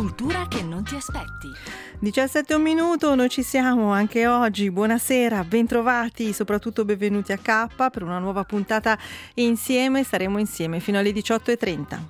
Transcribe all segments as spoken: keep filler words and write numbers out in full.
Cultura che non ti aspetti. diciassette e un minuto, noi ci siamo anche oggi. Buonasera, bentrovati, soprattutto benvenuti a K per una nuova puntata insieme. Staremo insieme fino alle diciotto e trenta.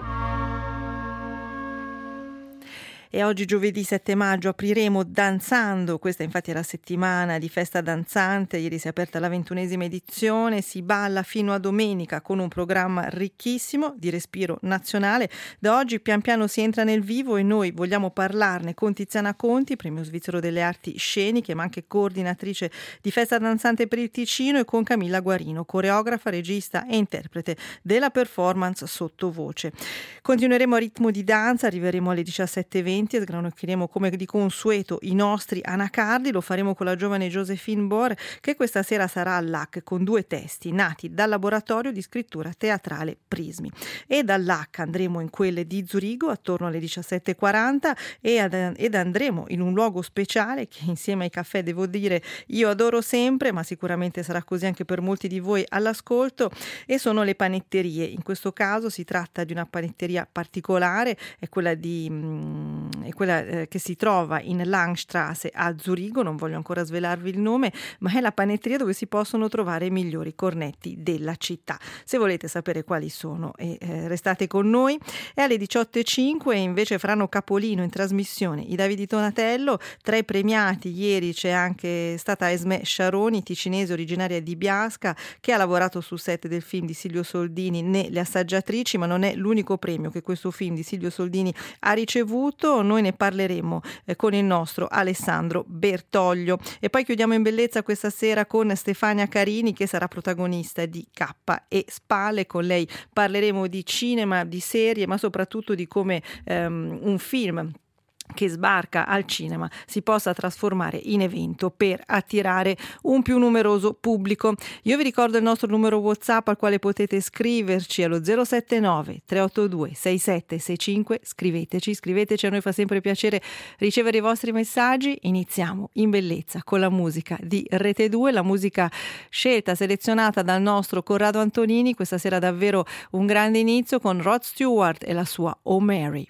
E oggi giovedì sette maggio apriremo danzando, questa infatti è la settimana di festa danzante, ieri si è aperta la ventunesima edizione, si balla fino a domenica con un programma ricchissimo di respiro nazionale. Da oggi pian piano si entra nel vivo e noi vogliamo parlarne con Tiziana Conti, premio svizzero delle arti sceniche ma anche coordinatrice di festa danzante per il Ticino, e con Camilla Guarino, coreografa, regista e interprete della performance sottovoce. Continueremo a ritmo di danza, arriveremo alle diciassette e venti e sgranocchieremo come di consueto i nostri anacardi. Lo faremo con la giovane Josephine Bohr, che questa sera sarà all'A C con due testi nati dal laboratorio di scrittura teatrale Prismi. E dall'A C andremo in quelle di Zurigo attorno alle diciassette e quaranta e ad, ed andremo in un luogo speciale che insieme ai caffè devo dire io adoro sempre, ma sicuramente sarà così anche per molti di voi all'ascolto, e sono le panetterie. In questo caso si tratta di una panetteria particolare, è quella di mh, è quella eh, che si trova in Langstrasse a Zurigo, non voglio ancora svelarvi il nome, ma è la panetteria dove si possono trovare i migliori cornetti della città. Se volete sapere quali sono, eh, eh, restate con noi. E alle diciotto e cinque invece faranno capolino in trasmissione i Davide Donatello, tra i premiati ieri c'è anche stata Esme Sciaroni, ticinese originaria di Biasca, che ha lavorato sul set del film di Silvio Soldini Né le assaggiatrici, ma non è l'unico premio che questo film di Silvio Soldini ha ricevuto. Noi ne parleremo eh, con il nostro Alessandro Bertoglio. E poi chiudiamo in bellezza questa sera con Stefania Carini, che sarà protagonista di K e Spale. Con lei parleremo di cinema, di serie, ma soprattutto di come um, un film che sbarca al cinema si possa trasformare in evento per attirare un più numeroso pubblico. Io vi ricordo il nostro numero WhatsApp al quale potete scriverci allo zero sette nove tre otto due sei sette sei cinque. Scriveteci, scriveteci, a noi fa sempre piacere ricevere i vostri messaggi. Iniziamo in bellezza con la musica di Rete due, la musica scelta, selezionata dal nostro Corrado Antonini. Questa sera davvero un grande inizio con Rod Stewart e la sua Oh Mary.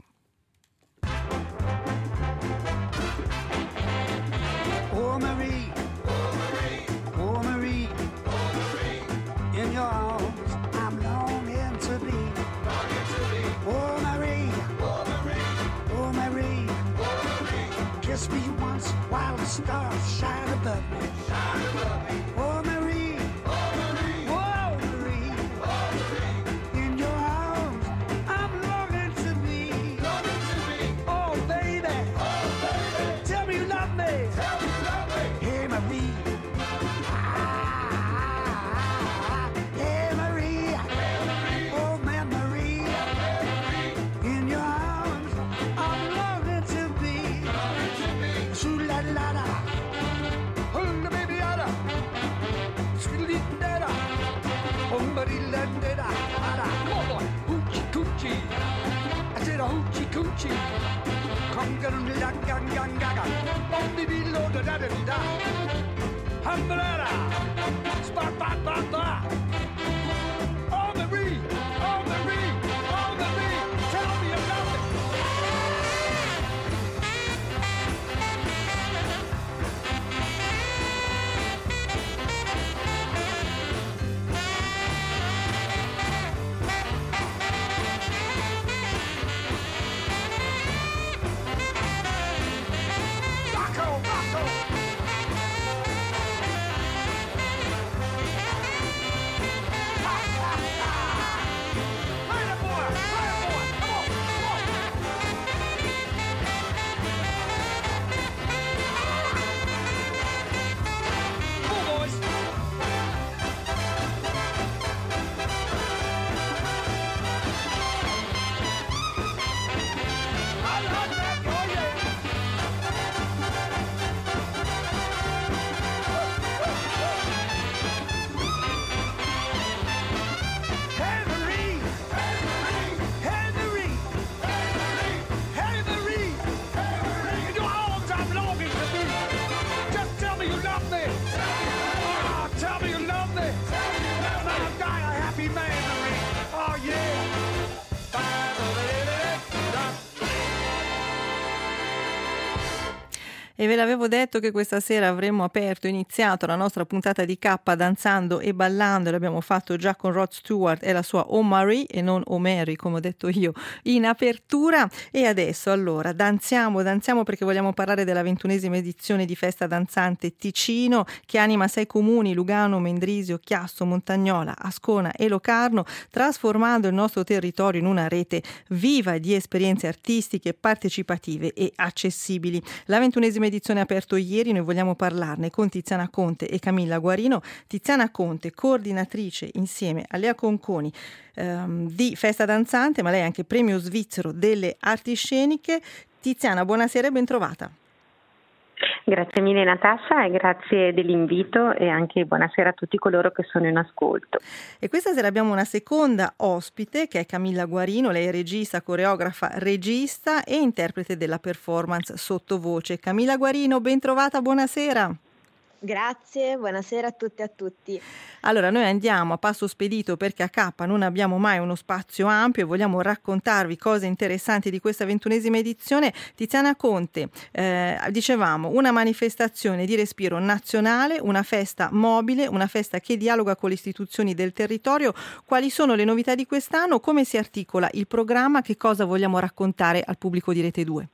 Kiss me once while the stars shine above me. Shine above me. Oh Marie, oh Marie, oh Marie, oh Marie. In your arms, I'm longing to be. Longing to be. Oh baby, oh baby. Tell me you love me. Tell me you love me. Hey Marie. Ah, hey Marie. Hey Marie. Oh man Marie. Oh, Marie. In your arms, I'm longing to be. Longing la la la, hold the baby ada, skilly dada, somebody la dada, ada, come on boy, hoochie coochie, I said a hoochie coochie, come get on the gang gang gang gaga, on the below the da da da, umbrella, spot spot spot spot, oh Marie, oh Marie, oh Marie, tell me about it. E ve l'avevo detto che questa sera avremmo aperto, iniziato la nostra puntata di K danzando e ballando, l'abbiamo fatto già con Rod Stewart e la sua Oh Marie e non Oh Mary, come ho detto io in apertura. E adesso allora danziamo, danziamo perché vogliamo parlare della ventunesima edizione di Festa Danzante Ticino, che anima sei comuni, Lugano, Mendrisio, Chiasso, Montagnola, Ascona e Locarno, trasformando il nostro territorio in una rete viva di esperienze artistiche, partecipative e accessibili. La ventunesima edizione ha aperto ieri, noi vogliamo parlarne con Tiziana Conte e Camilla Guarino. Tiziana Conte, coordinatrice insieme a Lea Conconi ehm, di Festa Danzante, ma lei è anche premio svizzero delle arti sceniche. Tiziana, buonasera e bentrovata. Grazie mille Natascia e grazie dell'invito e anche buonasera a tutti coloro che sono in ascolto. E questa sera abbiamo una seconda ospite che è Camilla Guarino, lei è regista, coreografa, regista e interprete della performance Sottovoce. Camilla Guarino, bentrovata, buonasera. Grazie, buonasera a tutte e a tutti. Allora, noi andiamo a passo spedito perché a K non abbiamo mai uno spazio ampio e vogliamo raccontarvi cose interessanti di questa ventunesima edizione. Tiziana Conte, eh, dicevamo, una manifestazione di respiro nazionale, una festa mobile, una festa che dialoga con le istituzioni del territorio. Quali sono le novità di quest'anno? Come si articola il programma? Che cosa vogliamo raccontare al pubblico di Rete due?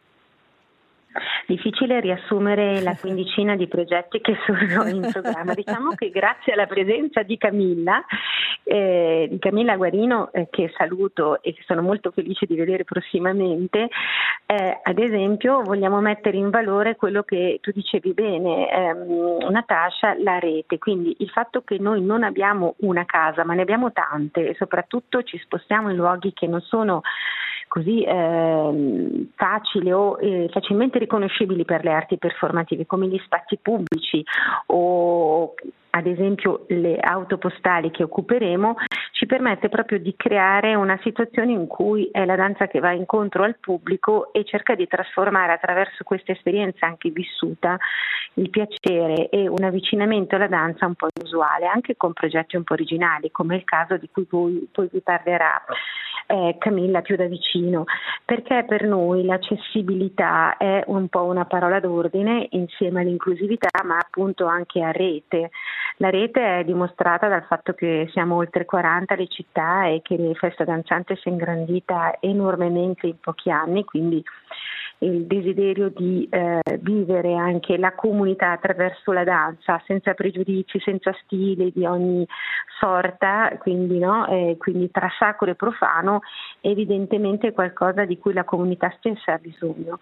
Difficile riassumere la quindicina di progetti che sono in programma. Diciamo che grazie alla presenza di Camilla, eh, di Camilla Guarino, eh, che saluto e che sono molto felice di vedere prossimamente, eh, ad esempio vogliamo mettere in valore quello che tu dicevi bene, ehm, Natascia, la rete. Quindi il fatto che noi non abbiamo una casa, ma ne abbiamo tante e soprattutto ci spostiamo in luoghi che non sono così eh, facili o eh, facilmente riconoscibili per le arti performative, come gli spazi pubblici o ad esempio le auto postali che occuperemo, ci permette proprio di creare una situazione in cui è la danza che va incontro al pubblico e cerca di trasformare attraverso questa esperienza anche vissuta il piacere e un avvicinamento alla danza un po' inusuale, anche con progetti un po' originali, come il caso di cui poi, poi vi parlerà eh, Camilla più da vicino, perché per noi l'accessibilità è un po' una parola d'ordine insieme all'inclusività, ma appunto anche a rete. La rete è dimostrata dal fatto che siamo oltre quaranta le città e che la Festa Danzante si è ingrandita enormemente in pochi anni, quindi il desiderio di eh, vivere anche la comunità attraverso la danza, senza pregiudizi, senza stili di ogni sorta, quindi, no? eh, quindi tra sacro e profano, evidentemente è qualcosa di cui la comunità stessa ha bisogno.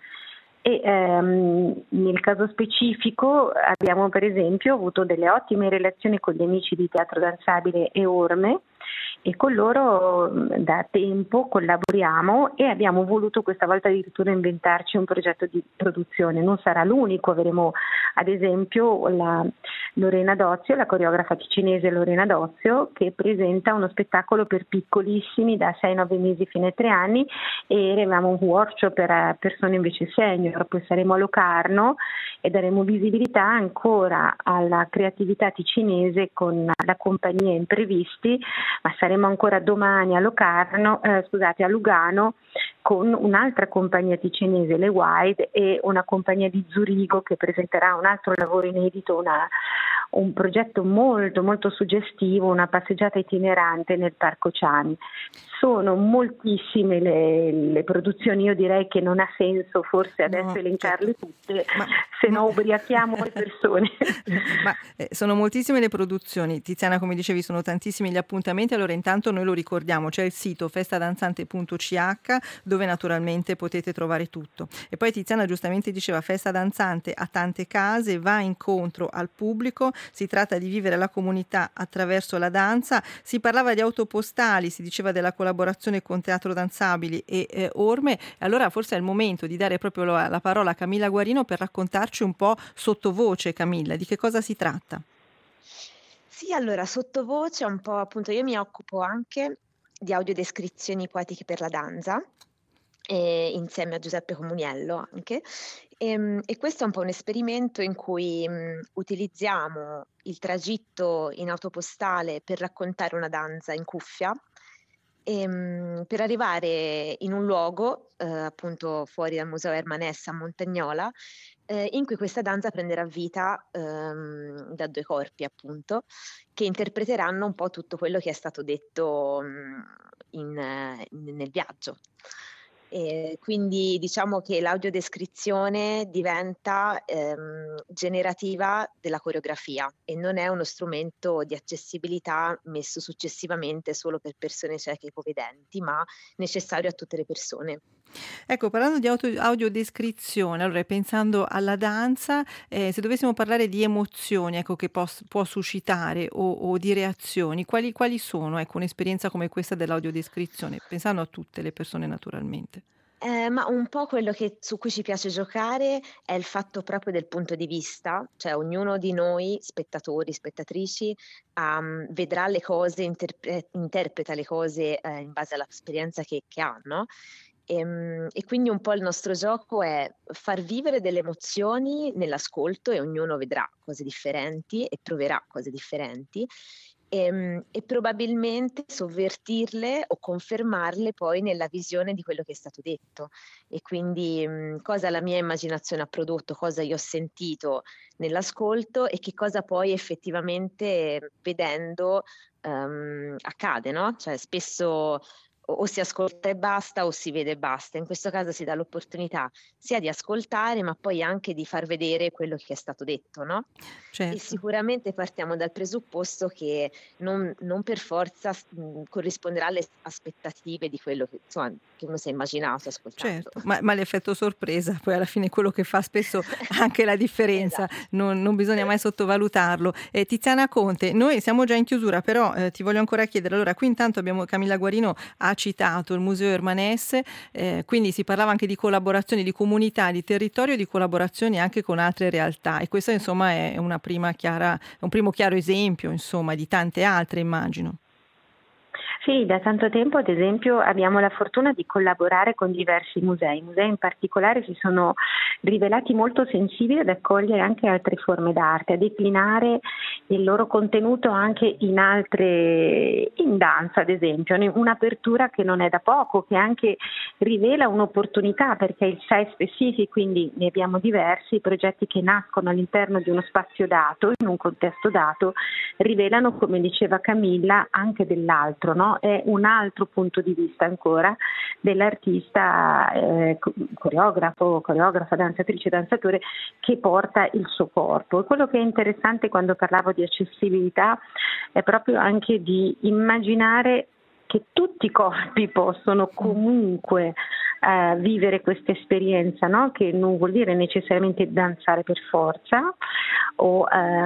E ehm, nel caso specifico abbiamo per esempio avuto delle ottime relazioni con gli amici di Teatro Danzabile e Orme e con loro da tempo collaboriamo e abbiamo voluto questa volta addirittura inventarci un progetto di produzione. Non sarà l'unico, avremo ad esempio la Lorena Dozio, la coreografa ticinese Lorena Dozio, che presenta uno spettacolo per piccolissimi da sei nove mesi fino ai tre anni e avevamo un workshop per persone invece senior, poi saremo a Locarno e daremo visibilità ancora alla creatività ticinese con la compagnia Imprevisti, ma saremo ancora domani a Locarno, eh, scusate, a Lugano con un'altra compagnia ticinese, le Wide, e una compagnia di Zurigo che presenterà un altro lavoro inedito, una, un progetto molto molto suggestivo, una passeggiata itinerante nel Parco Ciani. Sono moltissime le, le produzioni, io direi che non ha senso forse adesso no, elencarle certo. tutte, ma, se no ubriachiamo le persone. Ma eh, sono moltissime le produzioni, Tiziana, come dicevi sono tantissimi gli appuntamenti, allora intanto noi lo ricordiamo, c'è il sito festadanzante punto c h dove naturalmente potete trovare tutto. E poi Tiziana giustamente diceva Festa Danzante ha tante case, va incontro al pubblico, si tratta di vivere la comunità attraverso la danza, si parlava di autopostali, si diceva della collaborazione con Teatro Danzabili e eh, Orme, allora forse è il momento di dare proprio la, la parola a Camilla Guarino per raccontarci un po' sottovoce, Camilla, di che cosa si tratta? Sì, allora sottovoce un po' appunto io mi occupo anche di audiodescrizioni poetiche per la danza, e insieme a Giuseppe Comuniello anche, e, e questo è un po' un esperimento in cui mh, utilizziamo il tragitto in autopostale per raccontare una danza in cuffia Ehm, per arrivare in un luogo, eh, appunto fuori dal Museo Hermanès a Montagnola, eh, in cui questa danza prenderà vita ehm, da due corpi, appunto, che interpreteranno un po' tutto quello che è stato detto mh, in, eh, nel viaggio. E quindi diciamo che l'audiodescrizione diventa ehm, generativa della coreografia e non è uno strumento di accessibilità messo successivamente solo per persone cieche e ipovedenti, ma necessario a tutte le persone. Ecco, parlando di auto audiodescrizione, allora pensando alla danza, ehm, se dovessimo parlare di emozioni, ecco, che pos può suscitare o o di reazioni, quali quali sono, ecco, un'esperienza come questa dell'audiodescrizione? Pensando a tutte le persone naturalmente. Eh, ma un po' quello che su cui ci piace giocare è il fatto proprio del punto di vista, cioè ognuno di noi, spettatori, spettatrici, um, vedrà le cose, interpre- interpreta le cose eh, in base all'esperienza che, che ha, no? Ehm, E, quindi un po' il nostro gioco è far vivere delle emozioni nell'ascolto e ognuno vedrà cose differenti e proverà cose differenti. Ehm, e probabilmente sovvertirle o confermarle poi nella visione di quello che è stato detto. E quindi mh, cosa la mia immaginazione ha prodotto, cosa io ho sentito nell'ascolto e che cosa poi effettivamente vedendo ehm, accade, no? Cioè spesso o o si ascolta e basta o si vede e basta. In questo caso si dà l'opportunità sia di ascoltare, ma poi anche di far vedere quello che è stato detto, no? E Certo. sicuramente partiamo dal presupposto che non, non per forza mh, corrisponderà alle aspettative di quello che, insomma, che uno si è immaginato ascoltando. Certo, ma ma l'effetto sorpresa poi alla fine è quello che fa spesso anche la differenza, Esatto. non non bisogna mai sottovalutarlo. Ehm, Tiziana Conte, noi siamo già in chiusura, però, ehm, ti voglio ancora chiedere, allora qui intanto abbiamo Camilla Guarino ha citato il Museo Hermanès, ehm, quindi si parlava anche di collaborazioni, di comunità, di territorio e di collaborazioni anche con altre realtà e questa insomma è una prima chiara un primo chiaro esempio, insomma, di tante altre immagino. Sì, da tanto tempo ad esempio abbiamo la fortuna di collaborare con diversi musei. I musei in particolare si sono rivelati molto sensibili ad accogliere anche altre forme d'arte, a declinare il loro contenuto anche in altre, in danza ad esempio, un'apertura che non è da poco, che anche rivela un'opportunità perché il S E I specific, quindi ne abbiamo diversi, progetti che nascono all'interno di uno spazio dato, in un contesto dato, rivelano, come diceva Camilla, anche dell'altro, no? È un altro punto di vista ancora dell'artista eh, coreografo, coreografa, danzatrice, danzatore che porta il suo corpo. E quello che è interessante quando parlavo di accessibilità è proprio anche di immaginare che tutti i corpi possono comunque eh, vivere questa esperienza, no? Che non vuol dire necessariamente danzare per forza o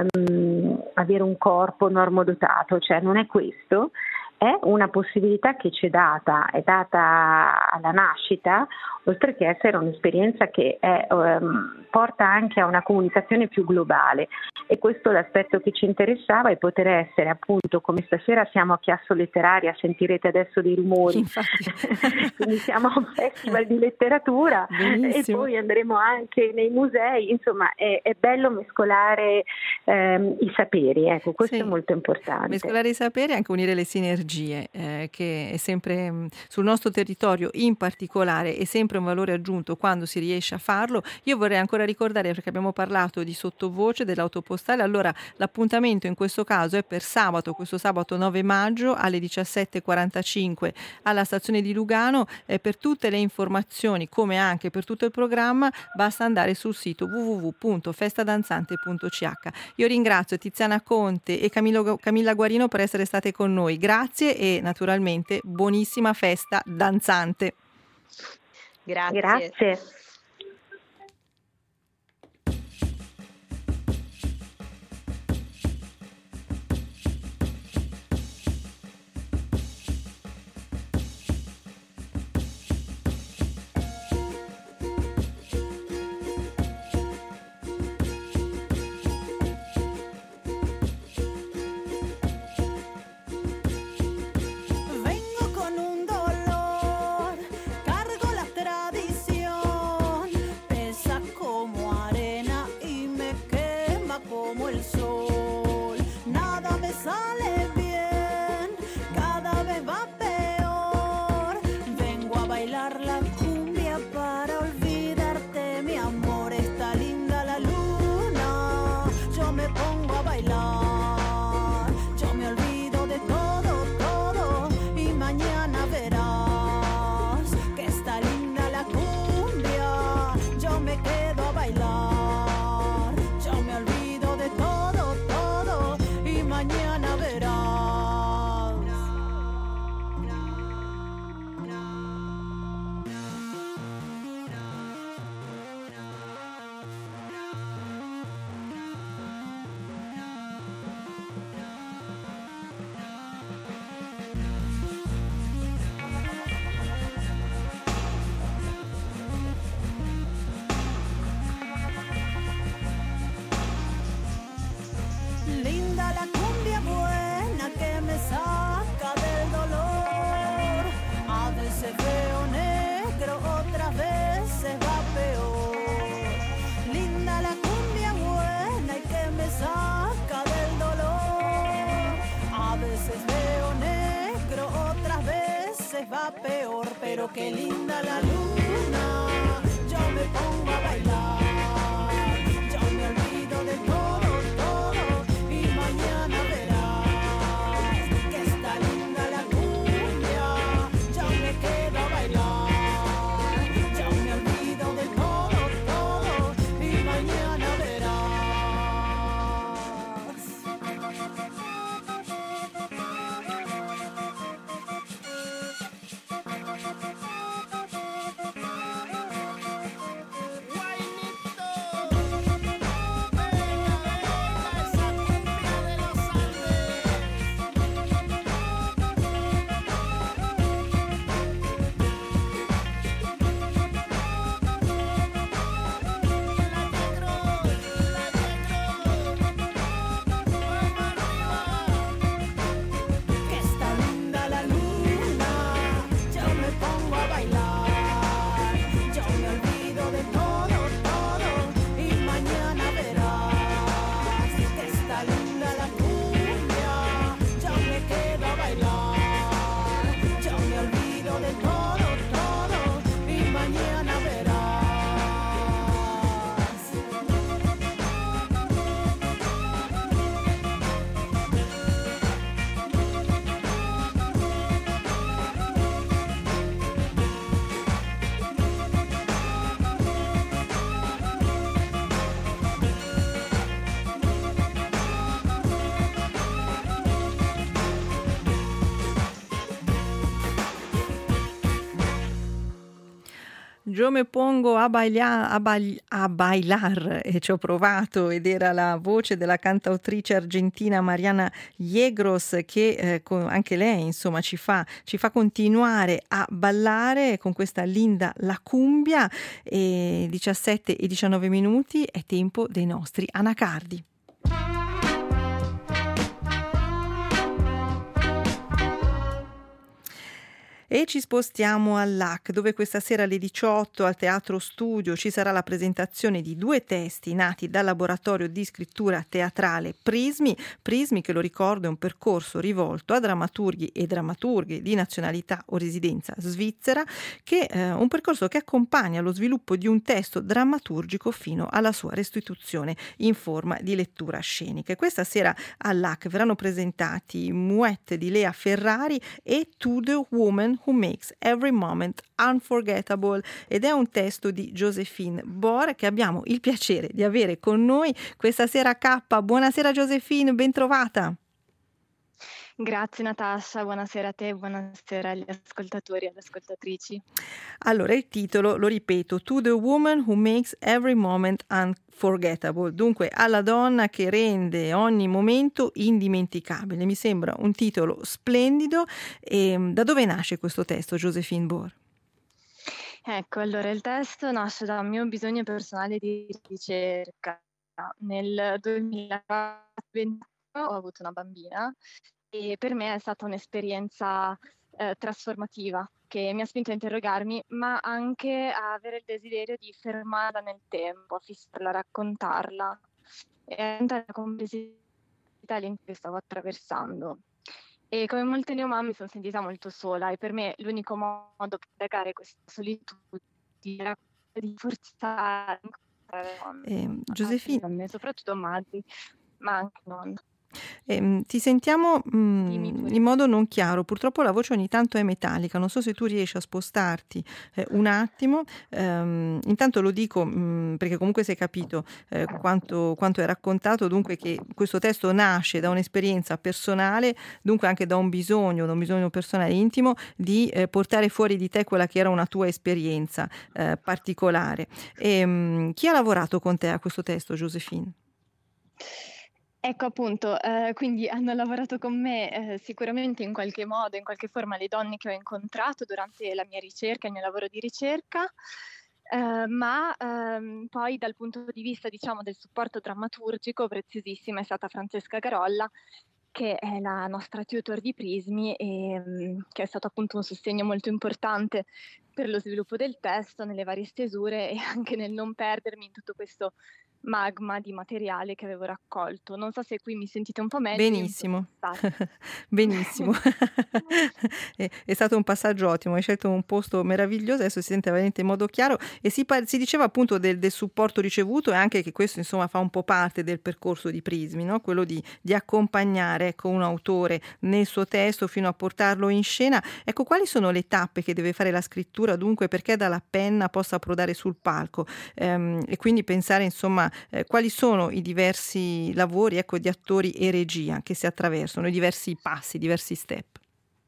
ehm, avere un corpo normodotato, cioè non è questo. È una possibilità che ci è data, è data alla nascita, oltre che essere un'esperienza che è, um, porta anche a una comunicazione più globale. E questo è l'aspetto che ci interessava e poter essere appunto, come stasera siamo a Chiasso Letteraria, sentirete adesso dei rumori, quindi siamo a un festival di letteratura. Benissimo. E poi andremo anche nei musei, insomma è, è bello mescolare ehm, i saperi, ecco, questo sì, è molto importante. Mescolare i saperi e anche unire le sinergie. Eh, che è sempre mh, sul nostro territorio in particolare è sempre un valore aggiunto quando si riesce a farlo. Io vorrei ancora ricordare, perché abbiamo parlato di sottovoce dell'autopostale, allora l'appuntamento in questo caso è per sabato, questo sabato nove maggio alle diciassette e quarantacinque alla stazione di Lugano. Eh, per tutte le informazioni come anche per tutto il programma basta andare sul sito w w w punto festadanzante punto c h. Io ringrazio Tiziana Conte e Camillo, Camilla Guarino per essere state con noi. Grazie e naturalmente buonissima festa danzante. Grazie. Grazie. Sale bien, cada vez va peor. pero qué linda la luna, yo me pongo a bailar, yo me olvido de todo, todo, y mañana verás que está linda la cumbia, yo me quedo a bailar, yo me olvido de todo, todo, y mañana verás. Que está linda la luna, yo me pongo a bailar, yo me olvido de todo, todo, y mañana verás que está linda la cumbia, yo me quedo a bailar, yo me olvido de todo, todo, y mañana verás. Yo me pongo a, baila- a, bail- a bailar e ci ho provato ed era la voce della cantautrice argentina Mariana Yegros che eh, con- anche lei insomma ci fa, ci fa continuare a ballare con questa linda La Cumbia. E diciassette e diciannove minuti è tempo dei nostri anacardi. E ci spostiamo all'A C, dove questa sera alle diciotto al Teatro Studio ci sarà la presentazione di due testi nati dal laboratorio di scrittura teatrale Prismi. Prismi, che lo ricordo, è un percorso rivolto a drammaturghi e drammaturghe di nazionalità o residenza svizzera, che è un percorso che accompagna lo sviluppo di un testo drammaturgico fino alla sua restituzione in forma di lettura scenica. E questa sera all'A C verranno presentati Mouette di Lea Ferrari e To the Woman Who Makes Every Moment Unforgettable, ed è un testo di Josephine Bor che abbiamo il piacere di avere con noi questa sera a K. Buonasera Josephine, ben trovata. Grazie Natascia, buonasera a te, buonasera agli ascoltatori e alle ascoltatrici. Allora, il titolo, lo ripeto, To the Woman Who Makes Every Moment Unforgettable, dunque alla donna che rende ogni momento indimenticabile. Mi sembra un titolo splendido. E da dove nasce questo testo, Josephine Bor? Ecco, allora il testo nasce da un mio bisogno personale di ricerca. Nel duemilaventi ho avuto una bambina e per me è stata un'esperienza eh, trasformativa che mi ha spinto a interrogarmi, ma anche a avere il desiderio di fermarla nel tempo, a fissarla, a raccontarla e a entrare la complessità in cui stavo attraversando. E come molte neomamme mi sono sentita molto sola e per me l'unico modo per negare questa solitudine era di forzare Eh, Josephine, donne, soprattutto madri, ma anche nonne. Eh, ti sentiamo mh, Dimmi pure. in modo non chiaro, purtroppo la voce ogni tanto è metallica, non so se tu riesci a spostarti eh, un attimo. Ehm, intanto lo dico mh, perché comunque si è capito eh, quanto, quanto è raccontato, dunque che questo testo nasce da un'esperienza personale, dunque anche da un bisogno, da un bisogno personale intimo di eh, portare fuori di te quella che era una tua esperienza eh, particolare. E, mh, chi ha lavorato con te a questo testo, Josephine? Ecco appunto, eh, quindi hanno lavorato con me eh, sicuramente in qualche modo, in qualche forma le donne che ho incontrato durante la mia ricerca, il mio lavoro di ricerca, eh, ma ehm, poi dal punto di vista diciamo del supporto drammaturgico preziosissima è stata Francesca Garolla, che è la nostra tutor di Prismi e mh, che è stato appunto un sostegno molto importante per lo sviluppo del testo, nelle varie stesure e anche nel non perdermi in tutto questo magma di materiale che avevo raccolto. Non so se qui mi sentite un po' meglio, io mi sono Benissimo, spostata. benissimo. È, è stato un passaggio ottimo, hai scelto un posto meraviglioso, adesso si sente veramente in modo chiaro e si, par- si diceva appunto del, del supporto ricevuto e anche che questo insomma fa un po' parte del percorso di Prismi, no? Quello di, di accompagnare ecco, un autore nel suo testo fino a portarlo in scena. Ecco, quali sono le tappe che deve fare la scrittura dunque perché dalla penna possa approdare sul palco? Ehm, e quindi pensare insomma eh, quali sono i diversi lavori ecco, di attori e regia che si attraversano, i diversi passi, i diversi step.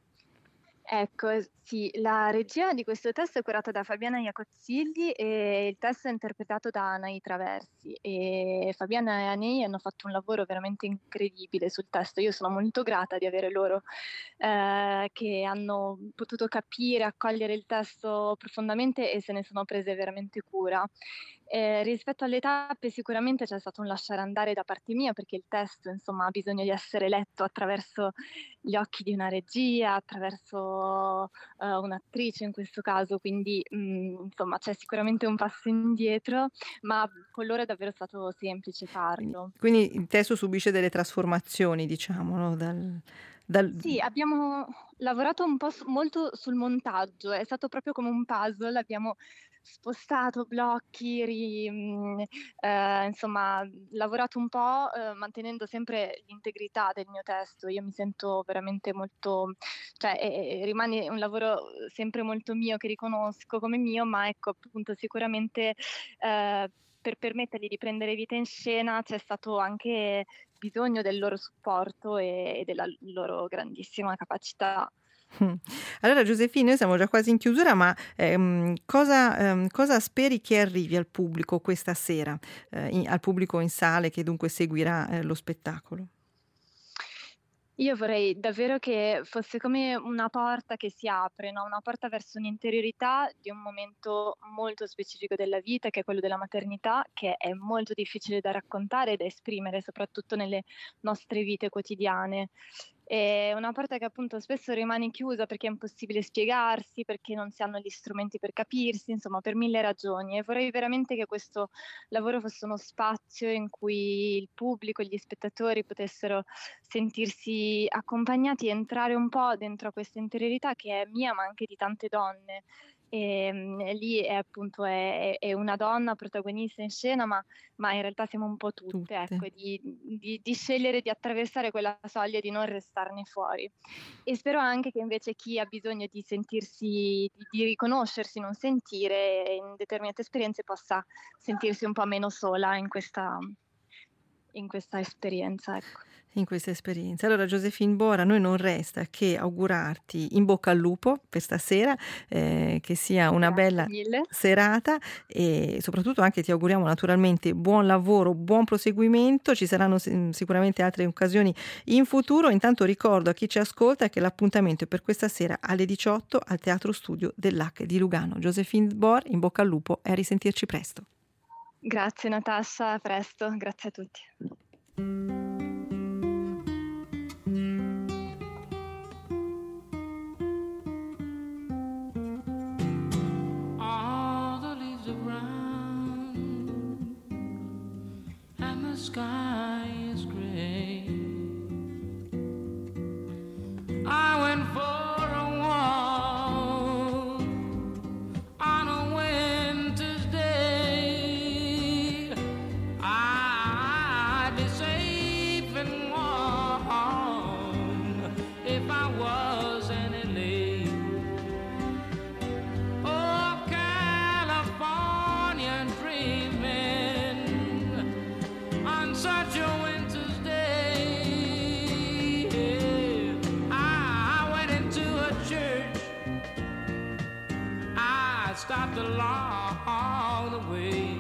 Ecco, es- sì, la regia di questo testo è curata da Fabiana Iacozzilli e il testo è interpretato da Anai Traversi e Fabiana e Anei hanno fatto un lavoro veramente incredibile sul testo. Io sono molto grata di avere loro eh, che hanno potuto capire, accogliere il testo profondamente e se ne sono prese veramente cura. Eh, rispetto alle tappe sicuramente c'è stato un lasciare andare da parte mia perché il testo insomma ha bisogno di essere letto attraverso gli occhi di una regia, attraverso eh, un'attrice in questo caso, quindi mh, insomma c'è sicuramente un passo indietro, ma con loro è davvero stato semplice Quindi, farlo. quindi il testo subisce delle trasformazioni, diciamo, no? Dal, dal... Sì, abbiamo lavorato un po' su- molto sul montaggio, è stato proprio come un puzzle, abbiamo spostato blocchi, ri- mh, eh, insomma, lavorato un po' eh, mantenendo sempre l'integrità del mio testo. Io mi sento veramente molto, cioè eh, eh, rimane un lavoro sempre molto mio che riconosco come mio, ma ecco appunto sicuramente eh, per permettergli di prendere vita in scena c'è stato anche bisogno del loro supporto e, e della loro grandissima capacità. Mm. Allora Giuseppina, noi siamo già quasi in chiusura, ma ehm, cosa, ehm, cosa speri che arrivi al pubblico questa sera, eh, in- al pubblico in sale che dunque seguirà eh, lo spettacolo? Io vorrei davvero che fosse come una porta che si apre, no? Una porta verso un'interiorità di un momento molto specifico della vita, che è quello della maternità, che è molto difficile da raccontare e da esprimere, soprattutto nelle nostre vite quotidiane. È una porta che appunto spesso rimane chiusa perché è impossibile spiegarsi, perché non si hanno gli strumenti per capirsi, insomma, per mille ragioni. E vorrei veramente che questo lavoro fosse uno spazio in cui il pubblico, gli spettatori potessero sentirsi accompagnati e entrare un po' dentro a questa interiorità che è mia ma anche di tante donne. E, mm, e lì è appunto è, è una donna protagonista in scena, ma, ma in realtà siamo un po' tutte, Tutte. ecco, di, di, di scegliere di attraversare quella soglia e di non restarne fuori. E spero anche che invece chi ha bisogno di sentirsi, di, di riconoscersi in un sentire in determinate esperienze possa sentirsi un po' meno sola in questa, in questa esperienza, ecco. In questa esperienza. Allora Josephine Bora, a noi non resta che augurarti in bocca al lupo per stasera, eh, che sia una Grazie bella mille. serata e soprattutto anche ti auguriamo naturalmente buon lavoro, buon proseguimento, ci saranno si- sicuramente altre occasioni in futuro. Intanto ricordo a chi ci ascolta che l'appuntamento è per questa sera alle diciotto al Teatro Studio dell'A C di Lugano. Josephine Bor, in bocca al lupo e a risentirci presto. Grazie Natascia, a presto, grazie a tutti. All the leaves are brown and the sky is gray. I went for a walk on a winter's day. I'd be safe and warm if I was in L A. Oh, California dreaming on such a winter's day. I went into a church, I stopped along the way.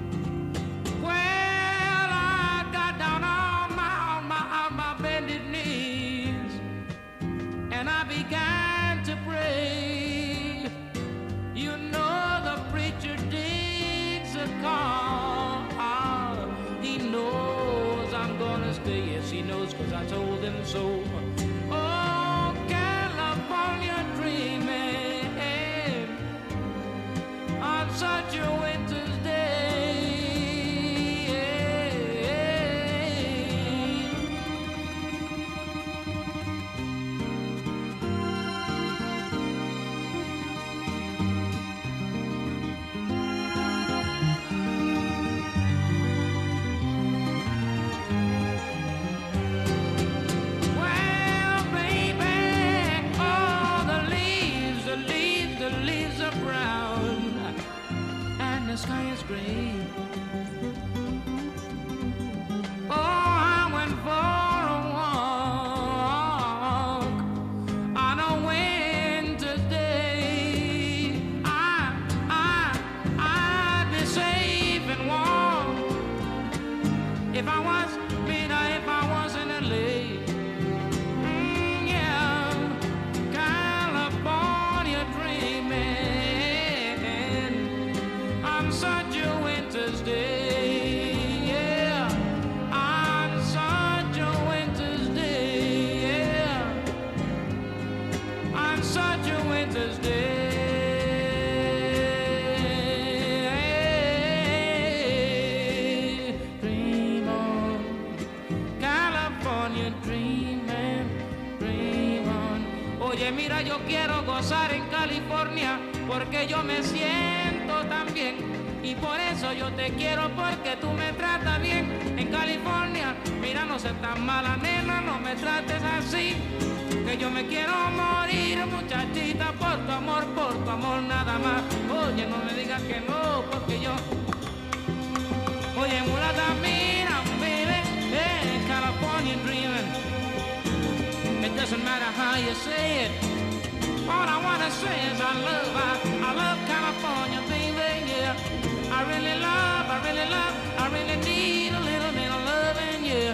Well, I got down on my, on my, on my bended knees and I began to pray. You know the preacher digs a call. He knows I'm gonna stay. Yes, he knows, 'cause I told him so. Oh, California dreaming If I was, mean I, if I was in L A. Mm, yeah, California dreaming on such a winter's day. Yeah, on such a winter's day. Yeah, on such a winter's day. Oye, mira, yo quiero gozar en California porque yo me siento tan bien y por eso yo te quiero porque tú me tratas bien en California. Mira, no seas tan mala, nena, no me trates así, que yo me quiero morir, muchachita, por tu amor, por tu amor nada más. Oye, no me digas que no, porque yo... Oye, mulata, mira, baby, hey, California dreaming. It doesn't matter how you say it. All I wanna say is I love, I, I love California, baby, yeah. I really love, I really love, I really need a little bit of loving, yeah.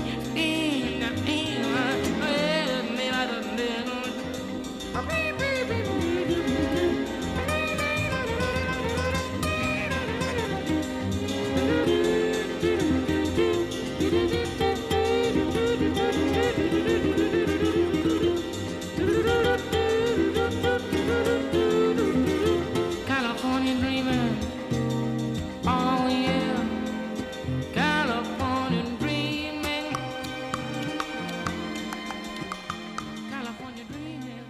California dreaming, oh yeah, California dreaming, California dreaming.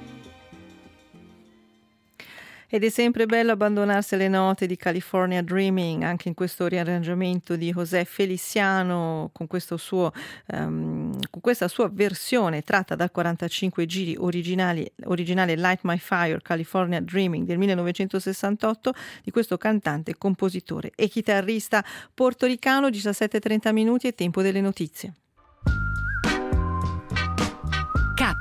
Ed è sempre bello abbandonarsi alle note di California Dreaming, anche in questo riarrangiamento di José Feliciano, con, questo suo, um, con questa sua versione tratta dal quarantacinque giri originali, originale Light My Fire, California Dreaming del millenovecentosessantotto, di questo cantante, compositore e chitarrista portoricano. Diciassette e trenta minuti, è tempo delle notizie. K.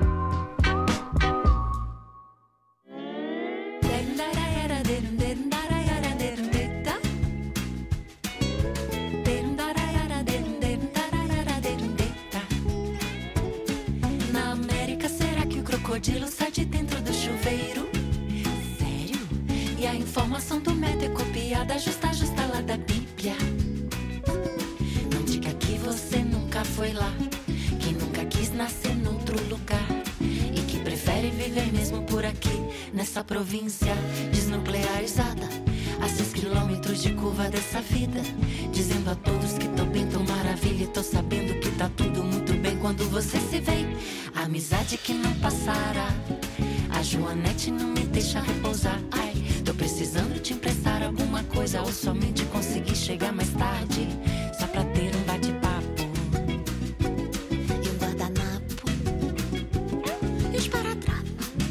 Crocodilo sai de dentro do chuveiro. Sério? E a informação do médico é copiada, justa, justa lá da Bíblia. Não diga que você nunca foi lá, que nunca quis nascer noutro lugar e que prefere viver mesmo por aqui, nessa província desnuclearizada, a seis quilômetros de curva dessa vida, dizendo a todos que tô bem, tô maravilha e tô sabendo que tá tudo muito bem quando você se vê. Amizade que não passará, a Joanete não me deixa repousar. Ai, tô precisando te emprestar alguma coisa ou somente conseguir chegar mais tarde, só pra ter um bate-papo e um guardanapo e os paradrapos.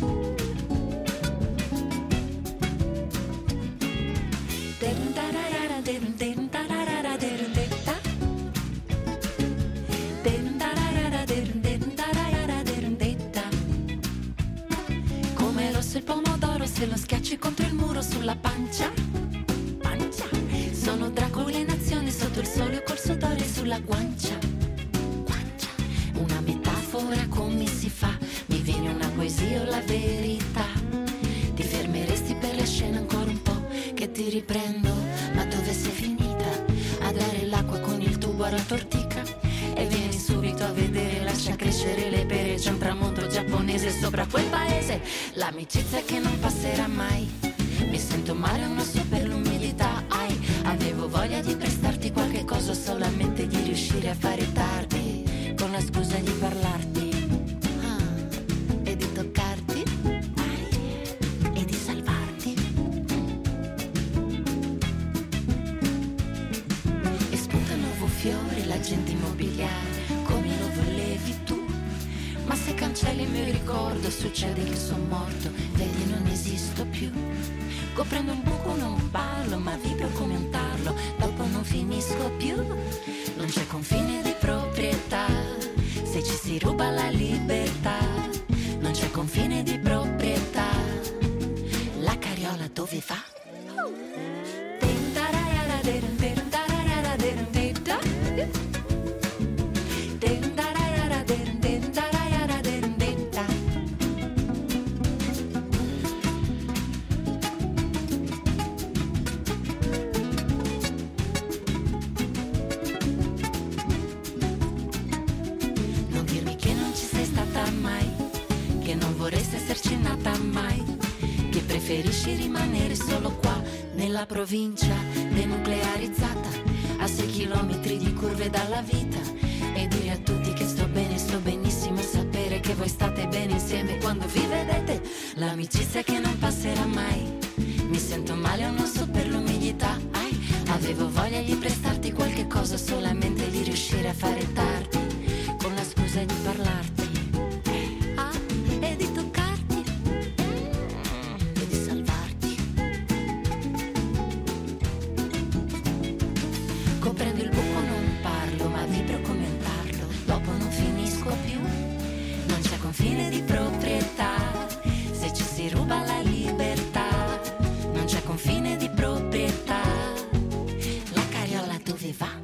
Il pomodoro se lo schiacci contro il muro sulla pancia, pancia. Sono Dracula in azione sotto il sole col sudore sulla guancia, guancia. Una metafora come si fa, mi viene una poesia o la verità. Ti fermeresti per le scene ancora un po', che ti riprendo, ma dove sei finita? A dare l'acqua con il tubo alla tortica? E vieni subito a vedere, lascia crescere le pere, c'è un tramonto giapponese sopra quel paese. L'amicizia che non passerà mai, mi sento male, non so per l'umidità. Ai, avevo voglia di prestarti qualche cosa, solamente di riuscire a fare tardi, con la scusa di parlarti, ah, e di toccarti, ai, e di salvarti. E spunta un nuovo fiore, l'agente immobiliare, come lo volevi tu. Ma se cancelli il mio ricordo, succede che sono morto, vedi non esisto più. Coprendo un buco non parlo, ma vibro come un tarlo, dopo non finisco più. Non c'è confine di proprietà, se ci si ruba la libertà. Non c'è confine di proprietà, la carriola dove va? nota mai che preferisci rimanere solo qua nella provincia denuclearizzata, a sei chilometri di curve dalla vita, e dire a tutti che sto bene, sto benissimo, sapere che voi state bene insieme quando vi vedete, l'amicizia che non passerà mai. Mi sento male o non so per l'umidità, ai, avevo voglia di prestarti qualche cosa, solamente di riuscire a fare tardi, con la scusa di parlarti, ah, e di toccarti, e di salvarti. Coprendo il buco non parlo, ma vibro come un tarlo, dopo non finisco più, non c'è confine di proprietà, se ci si ruba la libertà, non c'è confine di proprietà, la carriola dove va?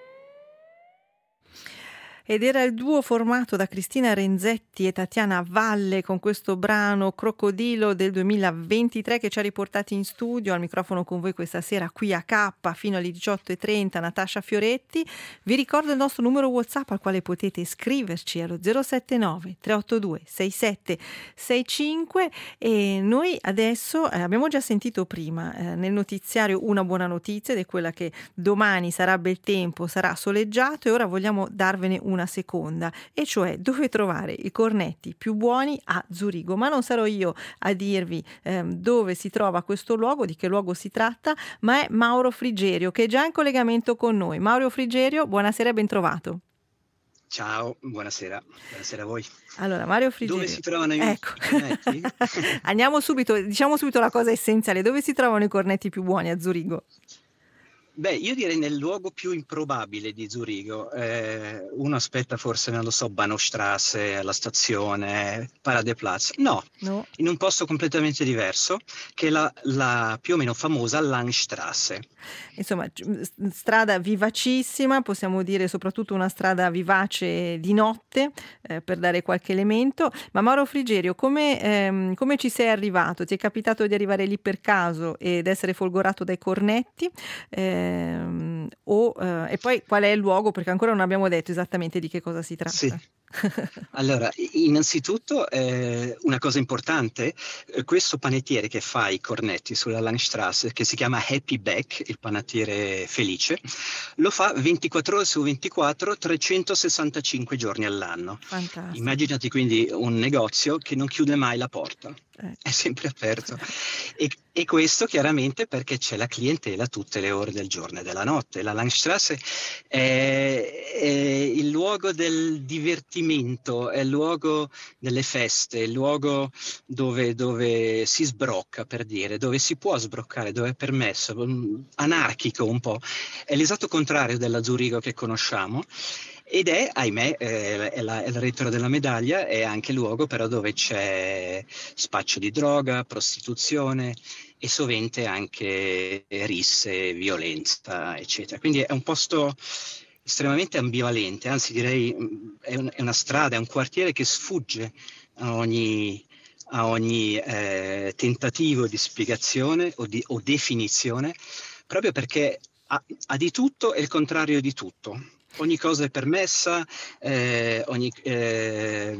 Ed era il duo formato da Cristina Renzetti e Tatiana Valle con questo brano Crocodilo del duemilaventitré che ci ha riportati in studio. Al microfono con voi questa sera qui a K fino alle diciotto e trenta Natascia Fioretti. Vi ricordo il nostro numero WhatsApp al quale potete scriverci allo zero sette nove tre otto due sei sette sei cinque, e noi adesso eh, abbiamo già sentito prima eh, nel notiziario una buona notizia ed è quella che domani sarà bel tempo, sarà soleggiato, e ora vogliamo darvene una seconda, e cioè dove trovare i cornetti più buoni a Zurigo. Ma non sarò io a dirvi eh, dove si trova questo luogo, di che luogo si tratta, ma è Mauro Frigerio che è già in collegamento con noi. Mauro Frigerio, buonasera e ben trovato. Ciao, buonasera, buonasera a voi. Allora, Mario Frigerio. Dove si trovano i ecco. cornetti? Andiamo subito, diciamo subito la cosa essenziale. Dove si trovano i cornetti più buoni a Zurigo? Beh, io direi nel luogo più improbabile di Zurigo. Eh, uno aspetta forse, non lo so, Bahnhofstrasse, la stazione, Paradeplatz. No, no, in un posto completamente diverso, che è la, la più o meno famosa Langstrasse. Insomma, strada vivacissima, possiamo dire soprattutto una strada vivace di notte, eh, per dare qualche elemento. Ma Mauro Frigerio, come, ehm, come ci sei arrivato? Ti è capitato di arrivare lì per caso ed essere folgorato dai cornetti? Eh, o, eh, e poi qual è il luogo? Perché ancora non abbiamo detto esattamente di che cosa si tratta. Sì. Allora, innanzitutto eh, una cosa importante, eh, questo panettiere che fa i cornetti sulla Langstrasse, che si chiama Happy Back, il panettiere felice, lo fa ventiquattro ore su ventiquattro, trecentosessantacinque giorni all'anno. Fantastico. Immaginati quindi un negozio che non chiude mai la porta, eh. è sempre aperto. E, e questo chiaramente perché c'è la clientela tutte le ore del giorno e della notte. La Langstrasse è, è il luogo del divertimento, è il luogo delle feste, è il luogo dove, dove si sbrocca, per dire, dove si può sbroccare, dove è permesso, anarchico un po'. È l'esatto contrario della Zurigo che conosciamo. Ed è, ahimè, eh, è, la, è la retro della medaglia, è anche il luogo però dove c'è spaccio di droga, prostituzione e sovente anche risse, violenza, eccetera. Quindi è un posto estremamente ambivalente, anzi direi è, un, è una strada, è un quartiere che sfugge a ogni, a ogni eh, tentativo di spiegazione o, di, o definizione, proprio perché ha, ha di tutto e il contrario di tutto. Ogni cosa è permessa, eh, ogni, eh,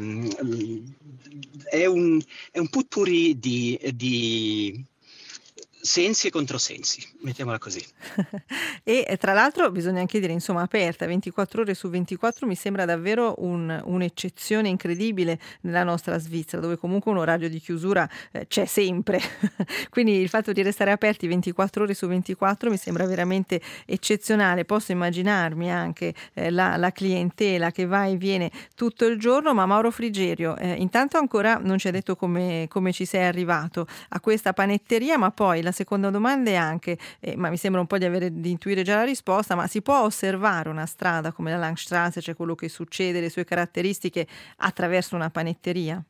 è, un, è un potpourri di, di sensi e controsensi, mettiamola così. E tra l'altro bisogna anche dire, insomma, aperta ventiquattro ore su ventiquattro mi sembra davvero un, un'eccezione incredibile nella nostra Svizzera, dove comunque un orario di chiusura eh, c'è sempre. Quindi il fatto di restare aperti ventiquattro ore su ventiquattro mi sembra veramente eccezionale. Posso immaginarmi anche eh, la, la clientela che va e viene tutto il giorno. Ma Mauro Frigerio, eh, intanto ancora non ci hai detto come, come ci sei arrivato a questa panetteria, ma poi la seconda domanda è anche, eh, ma mi sembra un po' di avere di intuire già la risposta, ma si può osservare una strada come la Langstrasse, cioè quello che succede, le sue caratteristiche, attraverso una panetteria?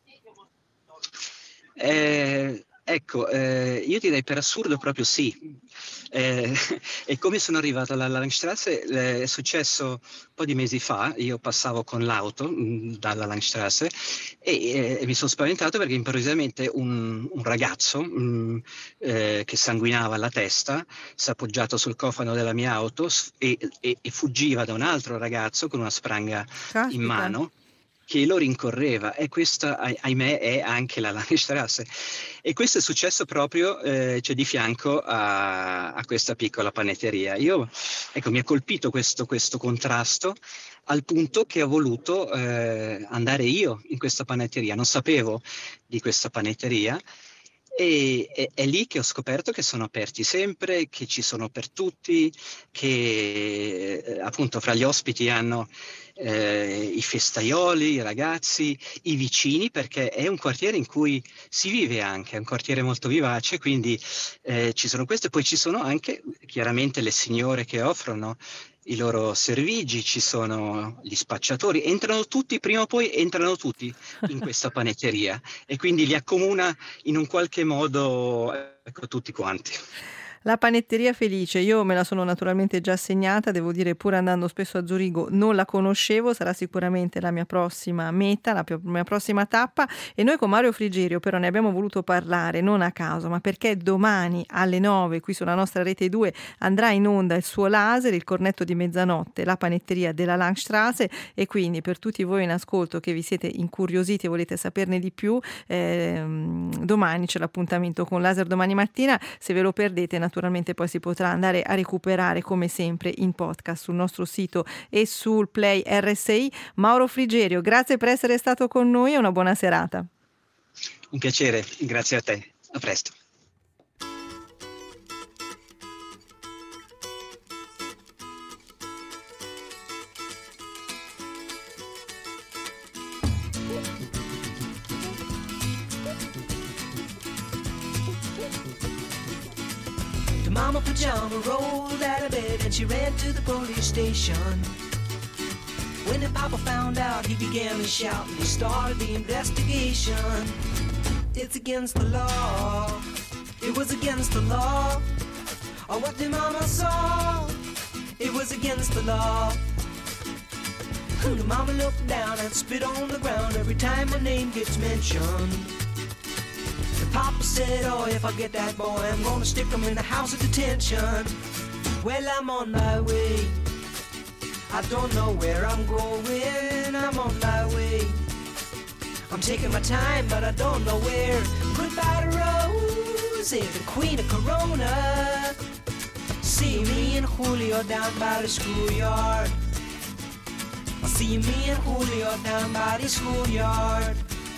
Eh, ecco, eh, io direi per assurdo proprio sì. Eh, e come sono arrivato alla Langstrasse? Eh, è successo un po' di mesi fa, io passavo con l'auto mh, dalla Langstrasse e, eh, e mi sono spaventato perché improvvisamente un, un ragazzo mh, eh, che sanguinava alla testa si è appoggiato sul cofano della mia auto e, e, e fuggiva da un altro ragazzo con una spranga Caspita. in mano. che lo rincorreva, e questa ah- ahimè è anche la Langstrasse, e questo è successo proprio eh, cioè di fianco a, a questa piccola panetteria. Io, ecco, mi ha colpito questo, questo contrasto, al punto che ho voluto eh, andare io in questa panetteria. Non sapevo di questa panetteria, e è, è lì che ho scoperto che sono aperti sempre, che ci sono per tutti, che eh, appunto fra gli ospiti hanno eh, i festaioli, i ragazzi, i vicini, perché è un quartiere in cui si vive anche, è un quartiere molto vivace, quindi eh, ci sono queste, poi ci sono anche chiaramente le signore che offrono i loro servigi, ci sono gli spacciatori, entrano tutti, prima o poi entrano tutti in questa panetteria, e quindi li accomuna in un qualche modo, ecco, tutti quanti. La panetteria Felice, io me la sono naturalmente già segnata, devo dire, pur andando spesso a Zurigo non la conoscevo, sarà sicuramente la mia prossima meta, la mia prossima tappa, e noi con Mario Frigerio però ne abbiamo voluto parlare non a caso, ma perché domani alle nove qui sulla nostra rete due andrà in onda il suo laser, il cornetto di mezzanotte, la panetteria della Langstrasse, e quindi per tutti voi in ascolto che vi siete incuriositi e volete saperne di più, ehm, domani c'è l'appuntamento con Laser domani mattina. Se ve lo perdete naturalmente poi si potrà andare a recuperare come sempre in podcast sul nostro sito e sul Play R S I. Mauro Frigerio, grazie per essere stato con noi e una buona serata. Un piacere, grazie a te, a presto. Mama Pajama rolled out of bed and she ran to the police station. When the Papa found out, he began to shout and he started the investigation. It's against the law. It was against the law. Oh, what the Mama saw. It was against the law. The Mama looked down and spit on the ground every time my name gets mentioned. Papa said, oh, if I get that boy, I'm gonna stick him in the house of detention. Well, I'm on my way. I don't know where I'm going. I'm on my way. I'm taking my time, but I don't know where. Goodbye to Rosie, the queen of Corona. See me and Julio down by the schoolyard. See me and Julio down by the schoolyard.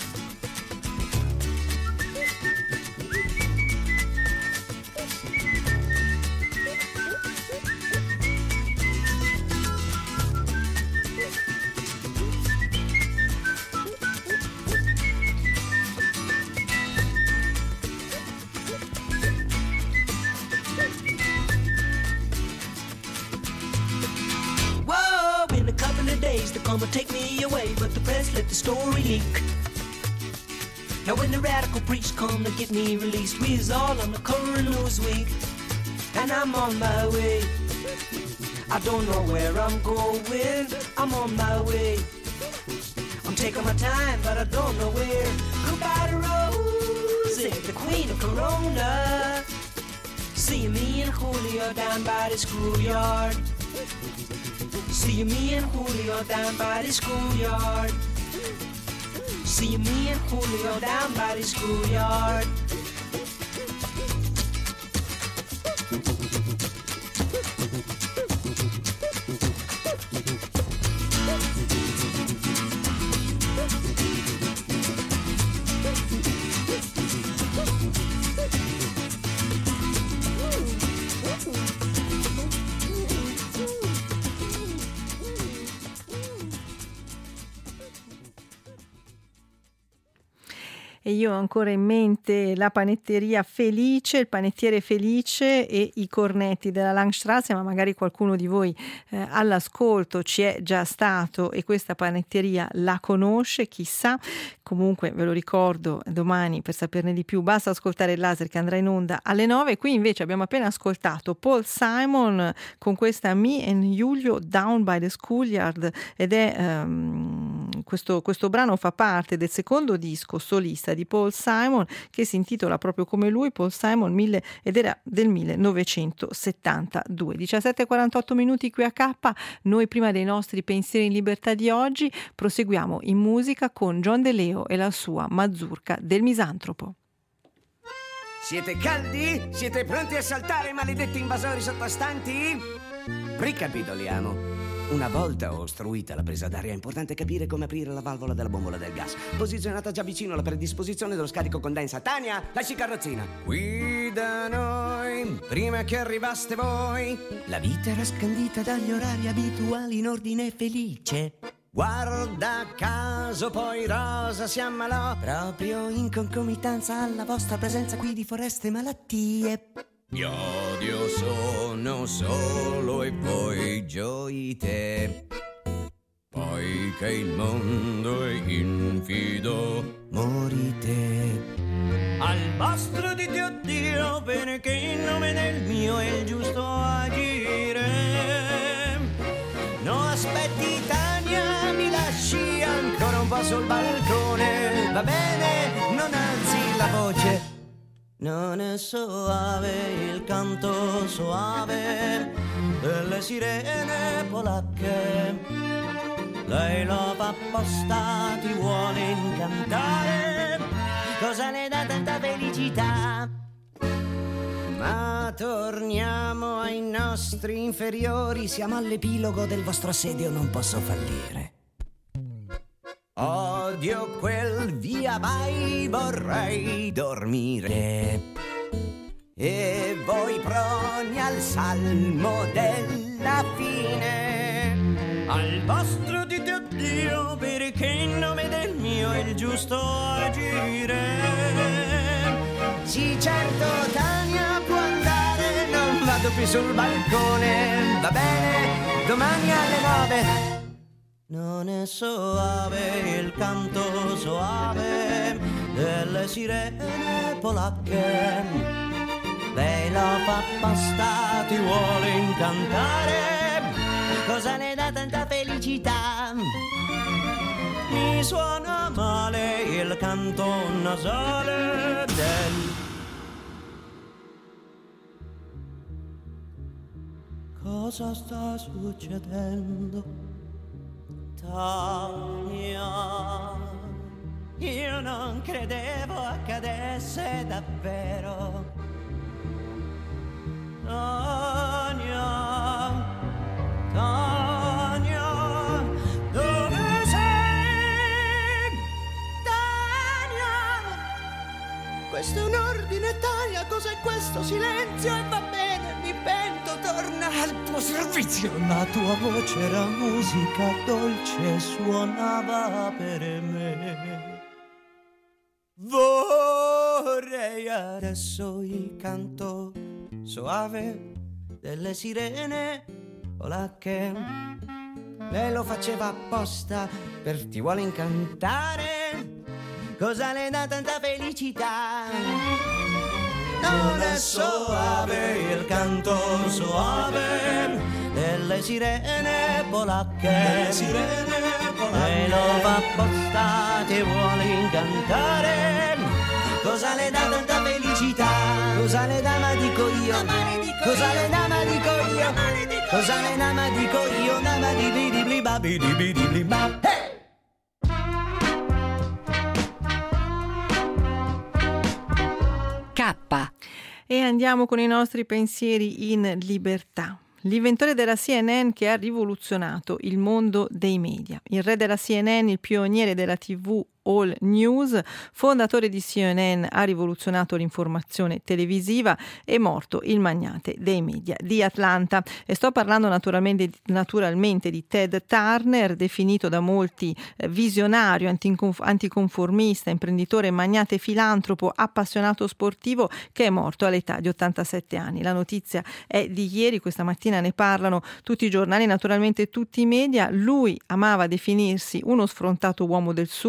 They're take me away, but the press let the story leak. Now when the radical priest come to get me released, we is all on the current news week, and I'm on my way. I don't know where I'm going, I'm on my way. I'm taking my time, but I don't know where. Goodbye to Rosie, the queen of Corona. See me and Julio down by the schoolyard. See me and Julio down by the schoolyard. See me and Julio down by the schoolyard. E io ho ancora in mente la panetteria Felice, il panettiere Felice e i cornetti della Langstrasse, ma magari qualcuno di voi eh, all'ascolto ci è già stato e questa panetteria la conosce, chissà. Comunque ve lo ricordo, domani per saperne di più basta ascoltare il laser che andrà in onda alle nove. Qui invece abbiamo appena ascoltato Paul Simon con questa Me and Julio Down by the Schoolyard, ed è um, questo, questo brano fa parte del secondo disco solista di Paul Simon, che si intitola proprio come lui, Paul Simon, mille, ed era del millenovecentosettantadue. diciassette e quarantotto minuti qui a K. Noi, prima dei nostri pensieri in libertà di oggi, proseguiamo in musica con John De Leo e la sua Mazurka del Misantropo. Siete caldi? Siete pronti a saltare, maledetti invasori sottostanti? Ricapitoliamo. Una volta ostruita la presa d'aria, è importante capire come aprire la valvola della bombola del gas, posizionata già vicino alla predisposizione dello scarico condensa. Tania, lasci carrozzina. Qui da noi, prima che arrivaste voi, la vita era scandita dagli orari abituali in ordine felice. Guarda caso poi Rosa si ammalò proprio in concomitanza alla vostra presenza qui di foreste malattie. Io odio sono solo e voi gioite, poi che il mondo è infido morite. Al vostro dite oddio, perché in nome del mio è il giusto agire. No, aspetti Tania, mi lasci ancora un po' sul balcone. Va bene, non alzi la voce. Non è soave il canto soave delle sirene polacche. Lei lo fa apposta, ti vuole incantare. Cosa le dà tanta felicità? Ma torniamo ai nostri inferiori. Siamo all'epilogo del vostro assedio, non posso fallire. Odio quel via vai, vorrei dormire. E voi proni al salmo della fine. Al vostro dite addio, perché in nome del mio è il giusto agire. Sì, certo, Tania può andare, non vado più sul balcone. Va bene, domani alle nove. Non è soave il canto soave delle sirene polacche. Lei lo fa apposta, ti vuole incantare. Cosa ne dà tanta felicità? Mi suona male il canto nasale del... Cosa sta succedendo? Tania, io non credevo accadesse davvero. Tania, Tania, dove sei? Tania, questo è un ordine, Tania, cos'è questo silenzio? E va bene, mi pento, torna al tuo servizio. La tua voce era musica dolce, suonava per me. Vorrei adesso il canto soave delle sirene polacche. Lei lo faceva apposta, per ti vuole incantare. Cosa le dà tanta felicità? Non è soave il canto soave delle sirene polacche. Delle sirene polacche. Lei lo fa apposta, ti vuole incantare. Cosa le dà tanta felicità? Cosa le dà, ma dico io. Cosa le dà, ma dico io. Cosa le dà, ma dico io. Ma di bi di bli ba bi di bi di bli ba. Hey! K. E andiamo con i nostri pensieri in libertà. L'inventore della C N N che ha rivoluzionato il mondo dei media. Il re della C N N, il pioniere della tivù All News, fondatore di C N N, ha rivoluzionato l'informazione televisiva, è morto il magnate dei media di Atlanta. E sto parlando naturalmente, naturalmente di Ted Turner, definito da molti eh, visionario, anticonformista, imprenditore, magnate filantropo, appassionato sportivo, che è morto all'età di ottantasette anni. La notizia è di ieri, questa mattina ne parlano tutti i giornali, naturalmente tutti i media. Lui amava definirsi uno sfrontato uomo del sud.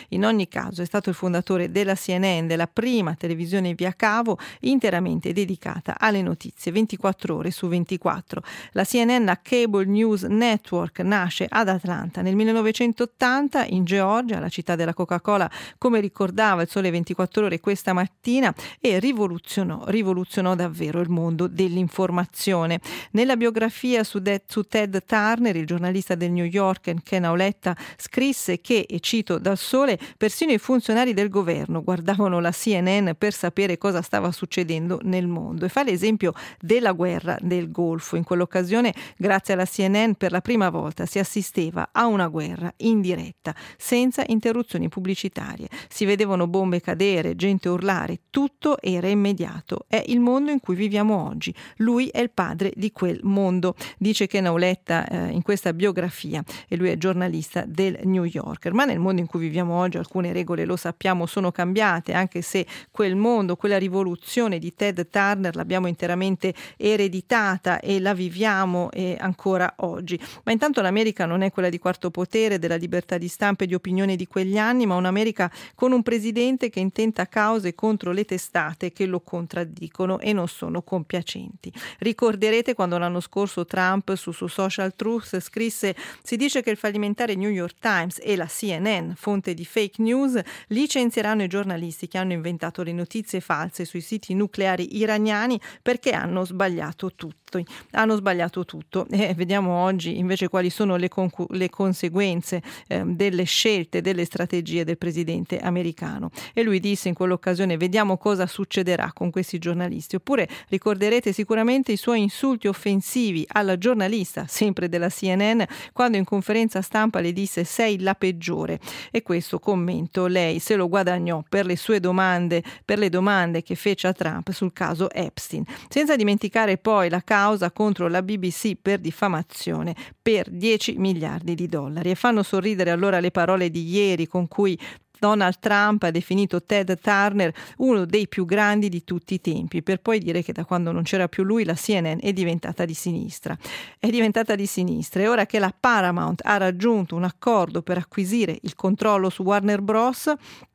In ogni caso è stato il fondatore della C N N, della prima televisione via cavo interamente dedicata alle notizie ventiquattro ore su ventiquattro. La C N N Cable News Network nasce ad Atlanta nel millenovecentottanta in Georgia, la città della Coca-Cola, come ricordava il Sole ventiquattro ore questa mattina, e rivoluzionò, rivoluzionò davvero il mondo dell'informazione. Nella biografia su, De- su Ted Turner, il giornalista del New Yorker Ken Auletta scrisse che, e cito dal Sole, persino i funzionari del governo guardavano la C N N per sapere cosa stava succedendo nel mondo, e fa l'esempio della guerra del Golfo. In quell'occasione, grazie alla C N N, per la prima volta si assisteva a una guerra in diretta, senza interruzioni pubblicitarie. Si vedevano bombe cadere, gente urlare, tutto era immediato. È il mondo in cui viviamo oggi. Lui è il padre di quel mondo, dice Ken Auletta eh, in questa biografia, e lui è giornalista del New Yorker. Ma nel mondo in cui viviamo oggi alcune regole, lo sappiamo, sono cambiate, anche se quel mondo, quella rivoluzione di Ted Turner l'abbiamo interamente ereditata e la viviamo eh, ancora oggi. Ma intanto l'America non è quella di quarto potere, della libertà di stampa e di opinione di quegli anni, ma un'America con un presidente che intenta cause contro le testate che lo contraddicono e non sono compiacenti. Ricorderete quando l'anno scorso Trump su, su Social Truth scrisse: si dice che il fallimentare New York Times e la C N N, fonte di fake news, licenzieranno i giornalisti che hanno inventato le notizie false sui siti nucleari iraniani perché hanno sbagliato tutto. Hanno sbagliato tutto. E vediamo oggi invece quali sono le, concu- le conseguenze eh, delle scelte, delle strategie del presidente americano. E lui disse in quell'occasione: vediamo cosa succederà con questi giornalisti. Oppure ricorderete sicuramente i suoi insulti offensivi alla giornalista, sempre della C N N, quando in conferenza stampa le disse: sei la peggiore. E questo commento lei se lo guadagnò per le sue domande, per le domande che fece a Trump sul caso Epstein. Senza dimenticare poi la causa contro la B B C per diffamazione per dieci miliardi di dollari. E fanno sorridere allora le parole di ieri con cui Donald Trump ha definito Ted Turner uno dei più grandi di tutti i tempi, per poi dire che da quando non c'era più lui la C N N è diventata di sinistra. È diventata di sinistra e ora che la Paramount ha raggiunto un accordo per acquisire il controllo su Warner Bros.,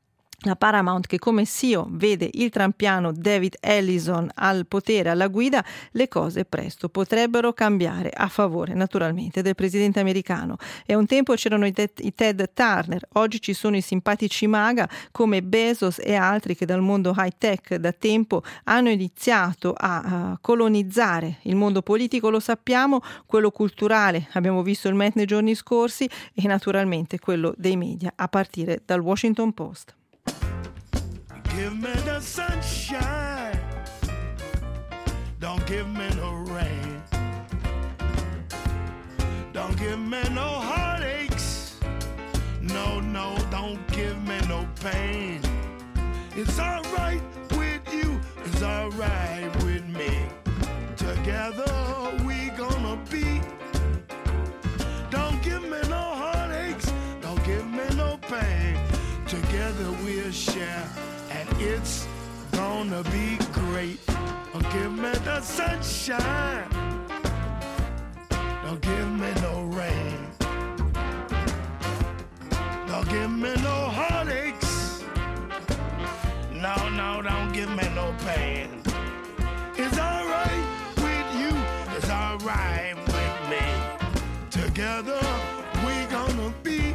la Paramount, che come C E O vede il trampiano David Ellison al potere, alla guida, le cose presto potrebbero cambiare a favore naturalmente del presidente americano. E un tempo c'erano i, te- i Ted Turner, oggi ci sono i simpatici MAGA come Bezos e altri che dal mondo high tech da tempo hanno iniziato a uh, colonizzare il mondo politico, lo sappiamo, quello culturale, abbiamo visto il Met nei giorni scorsi, e naturalmente quello dei media a partire dal Washington Post. Give me the sunshine, don't give me no rain, don't give me no heartaches, no, no, don't give me no pain. It's alright with you, it's alright with me, together we gonna be. Don't give me no heartaches, don't give me no pain, together we'll share, and it's gonna be great. Don't give me the sunshine, don't give me no rain, don't give me no heartaches, no, no, don't give me no pain. It's alright with you, it's alright with me, together we gonna be.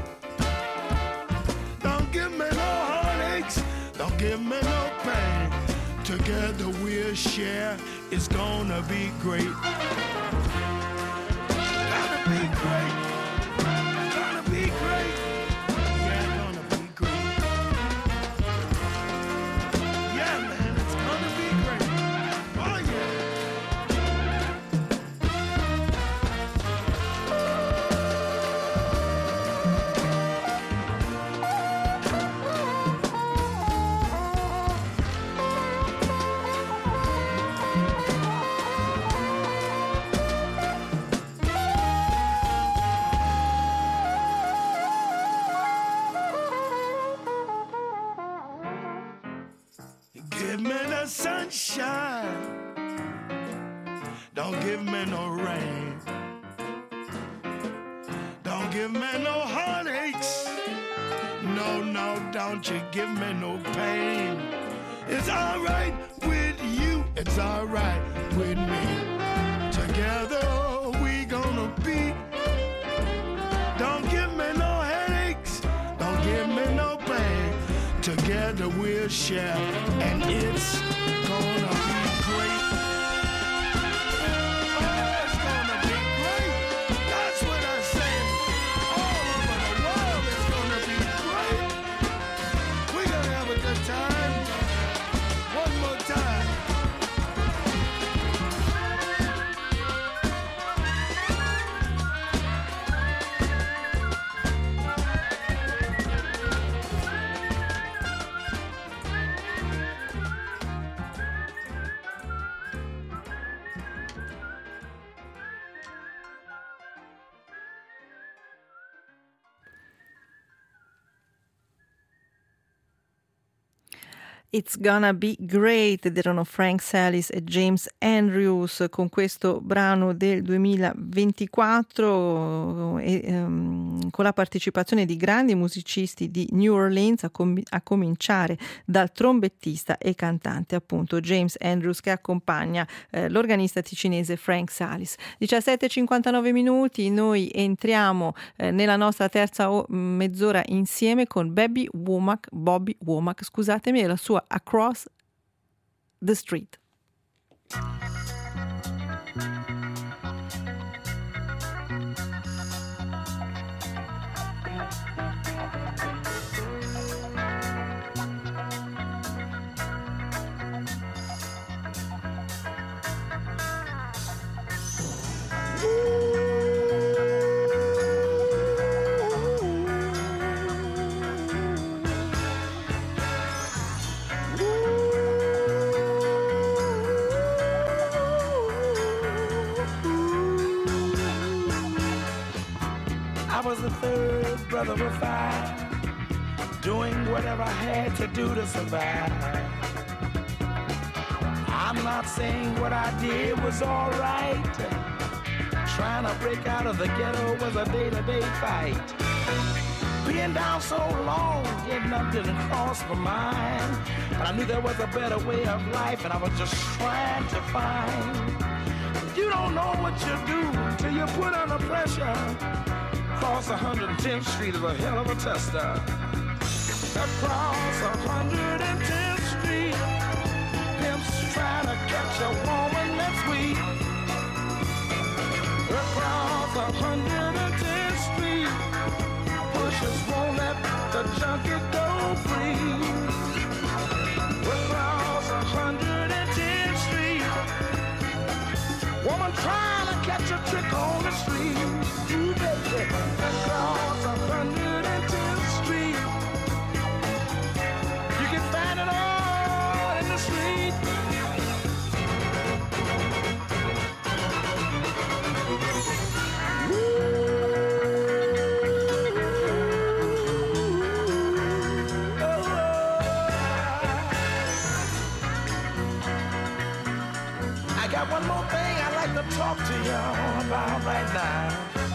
Don't give me no heartaches, don't give me no pain, together we'll share, it's gonna be great. Gonna be great, gonna be great, yeah, gonna be great. Yeah, man, it's gonna be great, oh yeah. Give me the sunshine, don't give me no rain, don't give me no heartaches, No, no, don't you give me no pain. It's all right with you, it's all right with me. Together we gonna be. Don't give me no headaches, don't give me no pain. Together we'll share, and it's gonna be great. Oh, it's gonna be great. That's what I said. All over the world, it's gonna be great. We're gonna have a good time. One more time. It's Gonna Be Great ed erano Frank Salis e James Andrews con questo brano del duemilaventiquattro e, um, con la partecipazione di grandi musicisti di New Orleans, a, com- a cominciare dal trombettista e cantante appunto James Andrews, che accompagna eh, l'organista ticinese Frank Salis. diciassette e cinquantanove minuti, noi entriamo eh, nella nostra terza o- mezz'ora insieme con Bobby Womack, Bobby Womack, scusatemi, e la sua Across the Street. I was the third brother of five, doing whatever I had to do to survive. I'm not saying what I did was all right. Trying to break out of the ghetto was a day-to-day fight. Being down so long, getting up didn't cross my mind. But I knew there was a better way of life, and I was just trying to find. You don't know what you do till you put under pressure. Across one hundred tenth Street is a hell of a tester. Across one hundred tenth Street, pimps trying to catch a woman that's weak. Across one hundred tenth Street, pushers won't let the junkie go free. Across one hundred tenth Street, woman trying to catch a trick on the street. Ooh, baby. Across one hundred tenth Street, you can find it all in the street. I got one more thing I'd like to talk to y'all about right now.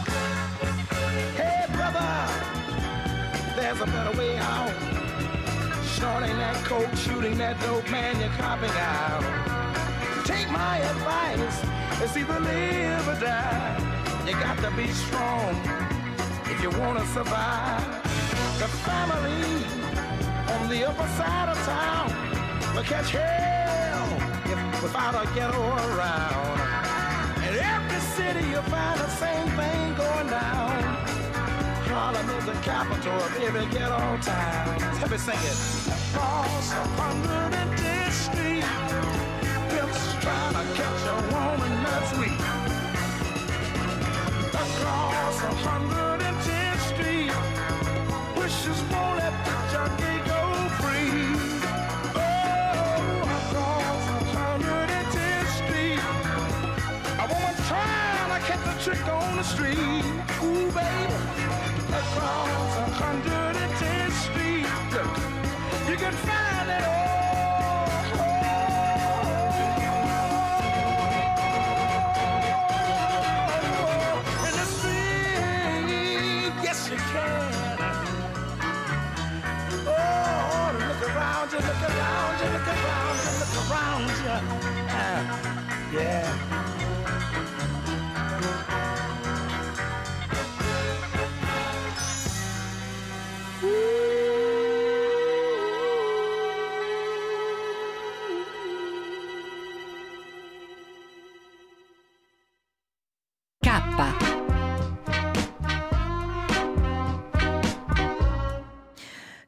Hey, brother, there's a better way out. Snorting that coke, shooting that dope, man, you're copping out. Take my advice, it's either live or die. You got to be strong if you want to survive. The family on the upper side of town will catch hell if, without a ghetto around. In every city you'll find the same thing going down. Harlem is the capital of every ghetto town. Let me sing it. Across one hundred tenth Street, pimps trying to catch a woman that's weak. Across one hundred tenth Street, wishes won't let the junkie go free. Oh, across one hundred tenth Street, a woman trying to catch a trick on the street. Ooh, baby. Across one hundred tenth Street, look, you can find it all. In the street, yes you can.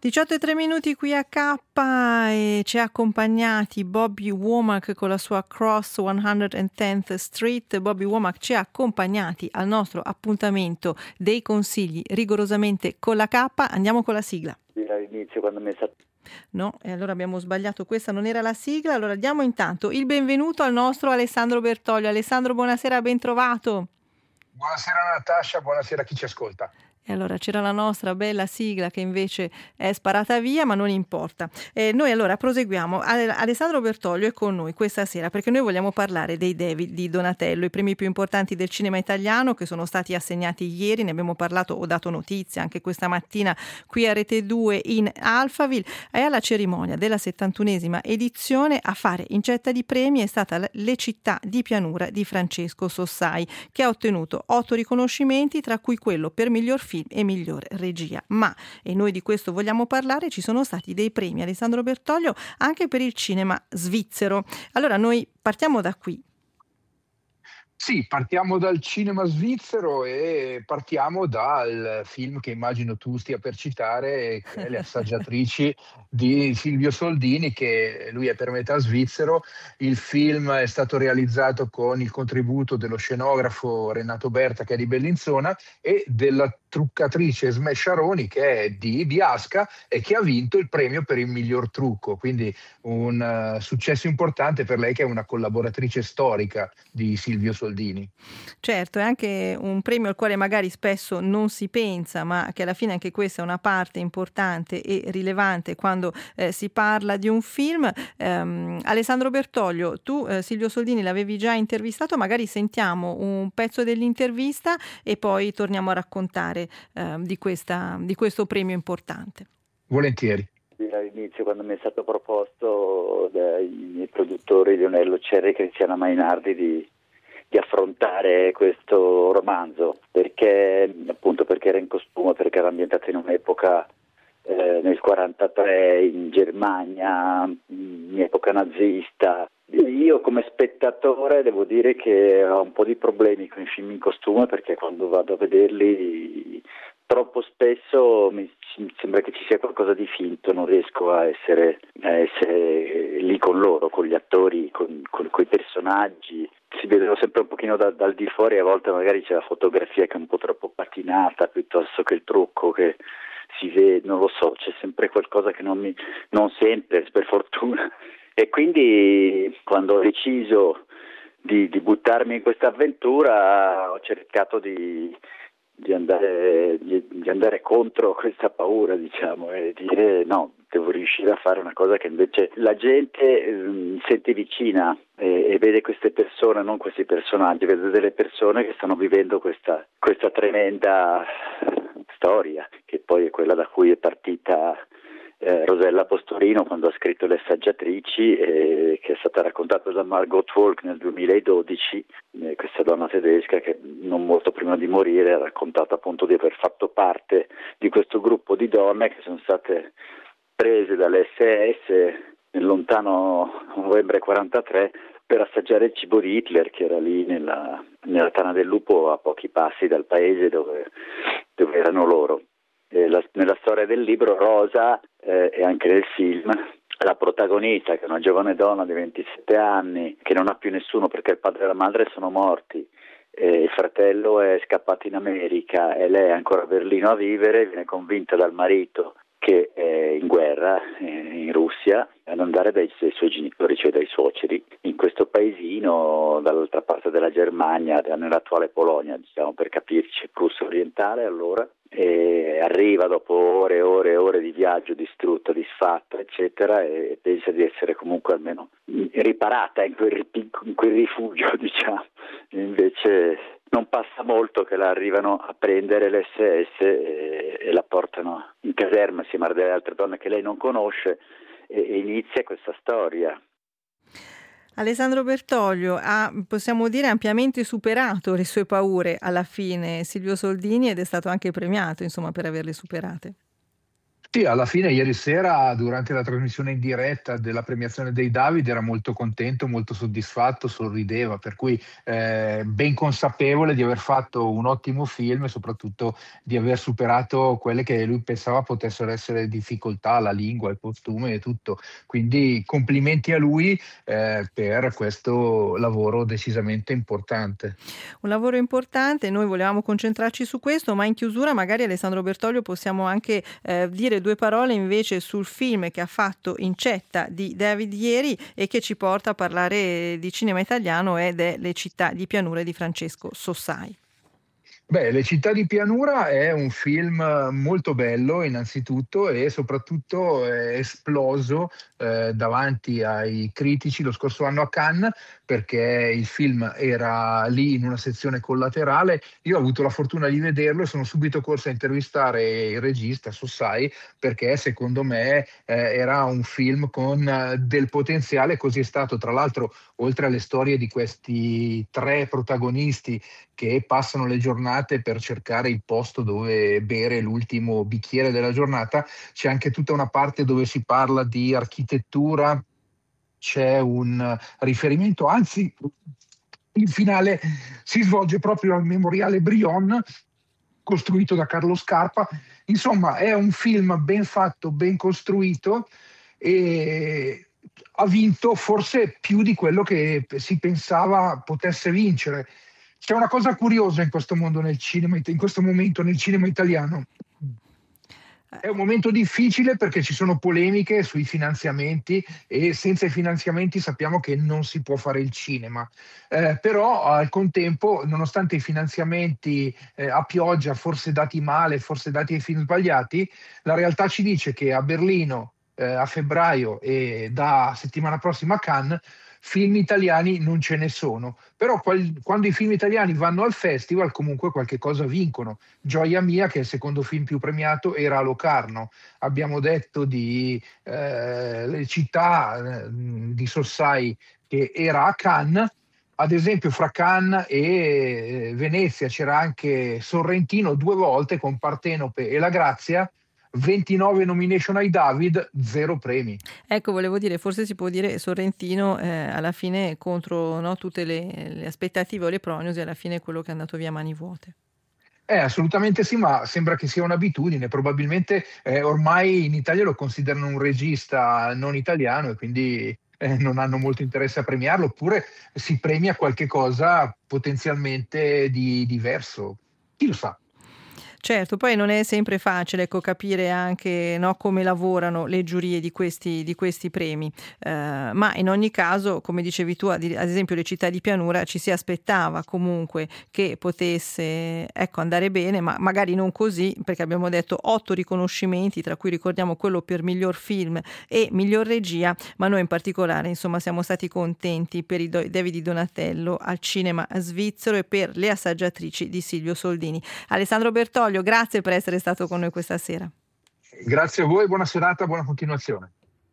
diciotto e tre minuti qui a K e ci ha accompagnati Bobby Womack con la sua Cross centotenth Street. Bobby Womack ci ha accompagnati al nostro appuntamento dei consigli rigorosamente con la K. Andiamo con la sigla. All'inizio quando mi è stato... No, e allora abbiamo sbagliato, questa non era la sigla. Allora diamo intanto il benvenuto al nostro Alessandro Bertoglio. Alessandro, buonasera, ben trovato. Buonasera Natascia, buonasera a chi ci ascolta. E allora c'era la nostra bella sigla che invece è sparata via, ma non importa. Eh, noi allora proseguiamo. Alessandro Bertoglio è con noi questa sera perché noi vogliamo parlare dei David di Donatello, i premi più importanti del cinema italiano che sono stati assegnati ieri. Ne abbiamo parlato, ho dato notizia anche questa mattina qui a Rete due in Alphaville. E alla cerimonia della settantunesima edizione a fare incetta di premi è stata Le città di pianura di Francesco Sossai, che ha ottenuto otto riconoscimenti, tra cui quello per miglior film e miglior regia. Ma, e noi di questo vogliamo parlare, ci sono stati dei premi, Alessandro Bertoglio, anche per il cinema svizzero. Allora noi partiamo da qui. Sì, partiamo dal cinema svizzero e partiamo dal film che immagino tu stia per citare, che è Le assaggiatrici di Silvio Soldini, che lui è per metà svizzero. Il film è stato realizzato con il contributo dello scenografo Renato Berta, che è di Bellinzona, e della truccatrice Esme Sciaroni, che è di Biasca e che ha vinto il premio per il miglior trucco, quindi un uh, successo importante per lei, che è una collaboratrice storica di Silvio Soldini. Certo, è anche un premio al quale magari spesso non si pensa, ma che alla fine anche questa è una parte importante e rilevante quando eh, si parla di un film. Um, Alessandro Bertoglio, tu eh, Silvio Soldini l'avevi già intervistato, magari sentiamo un pezzo dell'intervista e poi torniamo a raccontare eh, di, questa, di questo premio importante. Volentieri. All'inizio quando mi è stato proposto dai miei produttori Leonello Cerri e Cristiana Mainardi di di affrontare questo romanzo, perché appunto perché era in costume, perché era ambientato in un'epoca eh, nel quarantatré in Germania, in epoca nazista. Io come spettatore devo dire che ho un po' di problemi con i film in costume, perché quando vado a vederli troppo spesso mi sembra che ci sia qualcosa di finto, non riesco a essere, a essere lì con loro, con gli attori, con, con, con i personaggi. Si vedono sempre un pochino da, dal di fuori, a volte magari c'è la fotografia che è un po' troppo patinata piuttosto che il trucco che si vede, non lo so, c'è sempre qualcosa che non mi, non sempre, per fortuna. E quindi quando ho deciso di, di buttarmi in questa avventura ho cercato di Di andare, di, di andare contro questa paura, diciamo, e dire no, devo riuscire a fare una cosa che invece la gente eh, sente vicina e, e vede queste persone, non questi personaggi, vede delle persone che stanno vivendo questa, questa tremenda storia, che poi è quella da cui è partita Eh, Rosella Postorino quando ha scritto Le assaggiatrici, eh, che è stata raccontata da Margot Wolk nel duemiladodici, eh, questa donna tedesca che non molto prima di morire ha raccontato appunto di aver fatto parte di questo gruppo di donne che sono state prese dall'esse esse nel lontano novembre quarantatré per assaggiare il cibo di Hitler, che era lì nella, nella Tana del Lupo, a pochi passi dal paese dove, dove erano loro. La, nella storia del libro Rosa eh, e anche nel film la protagonista, che è una giovane donna di ventisette anni che non ha più nessuno perché il padre e la madre sono morti, eh, il fratello è scappato in America e lei è ancora a Berlino a vivere, viene convinta dal marito che è in guerra eh, in Russia ad andare dai, dai suoi genitori, cioè dai suoceri, in questo paesino dall'altra parte della Germania, nell'attuale Polonia, diciamo, per capirci, Prussia orientale allora. E arriva dopo ore e ore e ore di viaggio, distrutta, disfatta, eccetera, e pensa di essere comunque almeno riparata in quel, in quel rifugio, diciamo. E invece non passa molto che la arrivano a prendere l'esse esse e, e la portano in caserma assieme a delle altre donne che lei non conosce, e, e inizia questa storia. Alessandro Bertoglio ha, possiamo dire, ampiamente superato le sue paure alla fine, Silvio Soldini, ed è stato anche premiato, insomma, per averle superate. Sì, alla fine ieri sera durante la trasmissione in diretta della premiazione dei David era molto contento, molto soddisfatto, sorrideva, per cui eh, ben consapevole di aver fatto un ottimo film e soprattutto di aver superato quelle che lui pensava potessero essere difficoltà, la lingua, il costume e tutto. Quindi complimenti a lui eh, per questo lavoro decisamente importante. Un lavoro importante, noi volevamo concentrarci su questo, ma in chiusura magari Alessandro Bertoglio possiamo anche eh, dire due parole invece sul film che ha fatto Incetta di David ieri e che ci porta a parlare di cinema italiano ed è Le città di pianura di Francesco Sossai. Beh, Le città di pianura è un film molto bello innanzitutto e soprattutto è esploso eh, davanti ai critici lo scorso anno a Cannes, perché il film era lì in una sezione collaterale. Io ho avuto la fortuna di vederlo e sono subito corso a intervistare il regista Sossai, perché secondo me eh, era un film con eh, del potenziale. Così è stato. Tra l'altro, oltre alle storie di questi tre protagonisti che passano le giornate per cercare il posto dove bere l'ultimo bicchiere della giornata, c'è anche tutta una parte dove si parla di architettura, c'è un riferimento, anzi il finale si svolge proprio al Memoriale Brion, costruito da Carlo Scarpa. Insomma, è un film ben fatto, ben costruito e ha vinto forse più di quello che si pensava potesse vincere. C'è una cosa curiosa in questo mondo nel cinema, in questo momento nel cinema italiano. È un momento difficile perché ci sono polemiche sui finanziamenti e senza i finanziamenti sappiamo che non si può fare il cinema. Eh, però al contempo, nonostante i finanziamenti eh, a pioggia, forse dati male, forse dati ai film sbagliati, la realtà ci dice che a Berlino eh, a febbraio e da settimana prossima a Cannes film italiani non ce ne sono, però qual- quando i film italiani vanno al festival comunque qualche cosa vincono. Gioia mia, che è il secondo film più premiato, era a Locarno. Abbiamo detto di eh, Le città eh, di Sossai, che era a Cannes. Ad esempio fra Cannes e Venezia c'era anche Sorrentino due volte con Partenope e La Grazia, ventinove nomination ai David, zero premi. Ecco, volevo dire, forse si può dire Sorrentino eh, alla fine contro no, tutte le, le aspettative o le prognosi, alla fine è quello che è andato via a mani vuote. Eh, assolutamente sì, ma sembra che sia un'abitudine. Probabilmente eh, ormai in Italia lo considerano un regista non italiano e quindi eh, non hanno molto interesse a premiarlo, oppure si premia qualche cosa potenzialmente di diverso. Chi lo sa? Certo, poi non è sempre facile ecco, capire anche no, come lavorano le giurie di questi, di questi premi, uh, ma in ogni caso, come dicevi tu, ad, ad esempio Le città di pianura ci si aspettava comunque che potesse ecco, andare bene, ma magari non così, perché abbiamo detto otto riconoscimenti, tra cui ricordiamo quello per miglior film e miglior regia, ma noi in particolare insomma siamo stati contenti per i David di Donatello al cinema svizzero e per Le assaggiatrici di Silvio Soldini. Alessandro Bertoglio, grazie per essere stato con noi questa sera. Grazie a voi, buona serata, buona continuazione.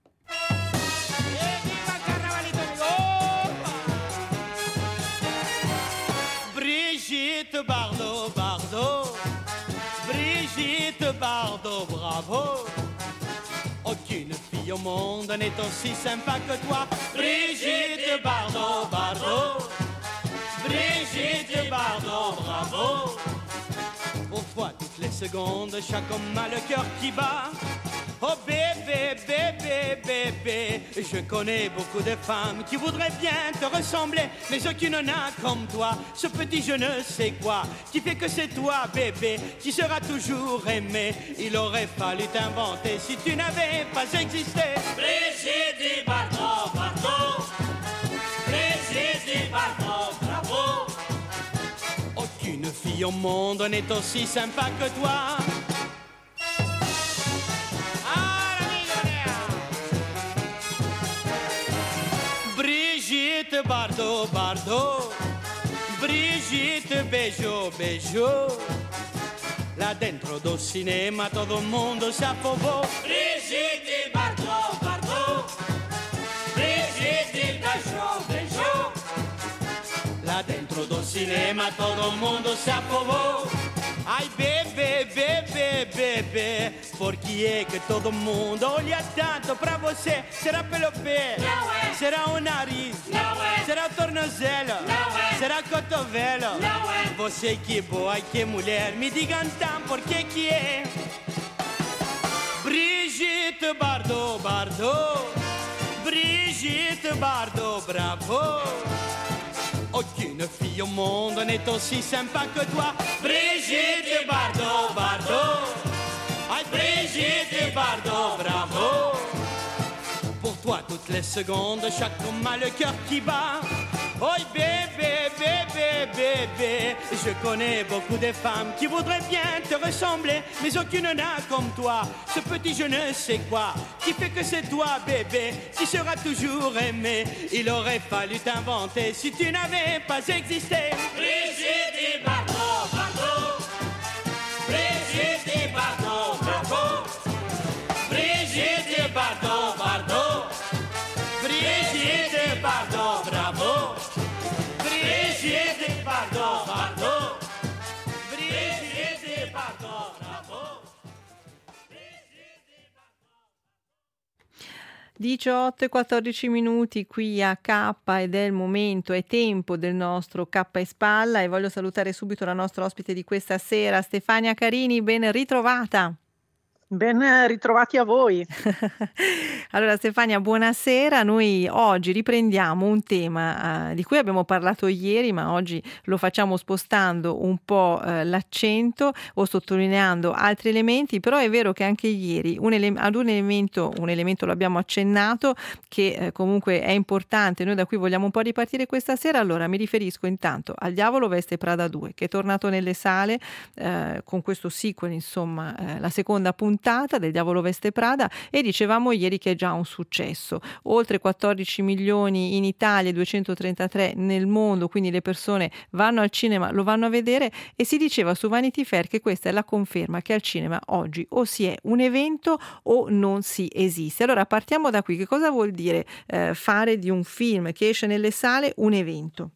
Brigitte Bardot, Bardot, Brigitte Bardot, bravo. Aucune fille au monde n'est aussi sympa que toi. Brigitte Bardot, Bardot, Brigitte Bardot, bravo. Parfois, toutes les secondes, chaque homme a le cœur qui bat. Oh bébé, bébé, bébé, je connais beaucoup de femmes qui voudraient bien te ressembler, mais aucune n'a comme toi, ce petit je ne sais quoi, qui fait que c'est toi, bébé, qui sera toujours aimé. Il aurait fallu t'inventer si tu n'avais pas existé. Brigitte Bardot, Bardot, Brigitte Bardot, bravo. Aucune fille au monde n'est aussi sympa que toi. Brigitte Bardot, Bardot, Brigitte Bejo, Bejo. Là dentro do cinema todo il mondo si affogò. Brigitte Bardot, Bardot, Brigitte Bejo, Bejo. Là dentro do cinema todo il mondo si affogò. Ai bebè, bebè, bebè, porque é que todo mundo olha tanto pra você? Será pelo pé? Não é. Será o nariz? Não é. Será o tornozelo? Não é. Será cotovelo? Não é. Você que boa e que mulher, me digam então por que que é? Brigitte Bardot, Bardot, Brigitte Bardot, bravo. Aucune fille au monde n'est aussi sympa que toi. Brigitte Bardot, Bardot, ay Brigitte Bardot, bravo. Pour toi toutes les secondes, chaque homme a le cœur qui bat. Oh bébé, bébé, bébé, je connais beaucoup de femmes qui voudraient bien te ressembler, mais aucune n'a comme toi ce petit je ne sais quoi qui fait que c'est toi, bébé, qui sera toujours aimé. Il aurait fallu t'inventer si tu n'avais pas existé. Brigitte Bardot, Bardot, Brigitte Bardot, bravo. Brigitte Bardot, Bardot, Brigitte Bardot, bravo. Brigitte Bardot, Bardot, Brigitte Bardot, bravo. diciotto e quattordici minuti qui a K ed è il momento, è tempo del nostro K e Spalla, e voglio salutare subito la nostra ospite di questa sera, Stefania Carini, ben ritrovata. Ben ritrovati a voi. Allora Stefania, buonasera. Noi oggi riprendiamo un tema eh, di cui abbiamo parlato ieri, ma oggi lo facciamo spostando un po' eh, l'accento o sottolineando altri elementi, però è vero che anche ieri un ele- ad un elemento, un elemento lo abbiamo accennato, che eh, comunque è importante, noi da cui vogliamo un po' ripartire questa sera. Allora mi riferisco intanto al Diavolo veste Prada due, che è tornato nelle sale eh, con questo sequel, insomma eh, la seconda puntata del Diavolo veste Prada, e dicevamo ieri che è già un successo, oltre quattordici milioni in Italia, duecentotrentatré nel mondo, quindi le persone vanno al cinema, lo vanno a vedere, e si diceva su Vanity Fair che questa è la conferma che al cinema oggi o si è un evento o non si esiste. Allora partiamo da qui, che cosa vuol dire eh, fare di un film che esce nelle sale un evento?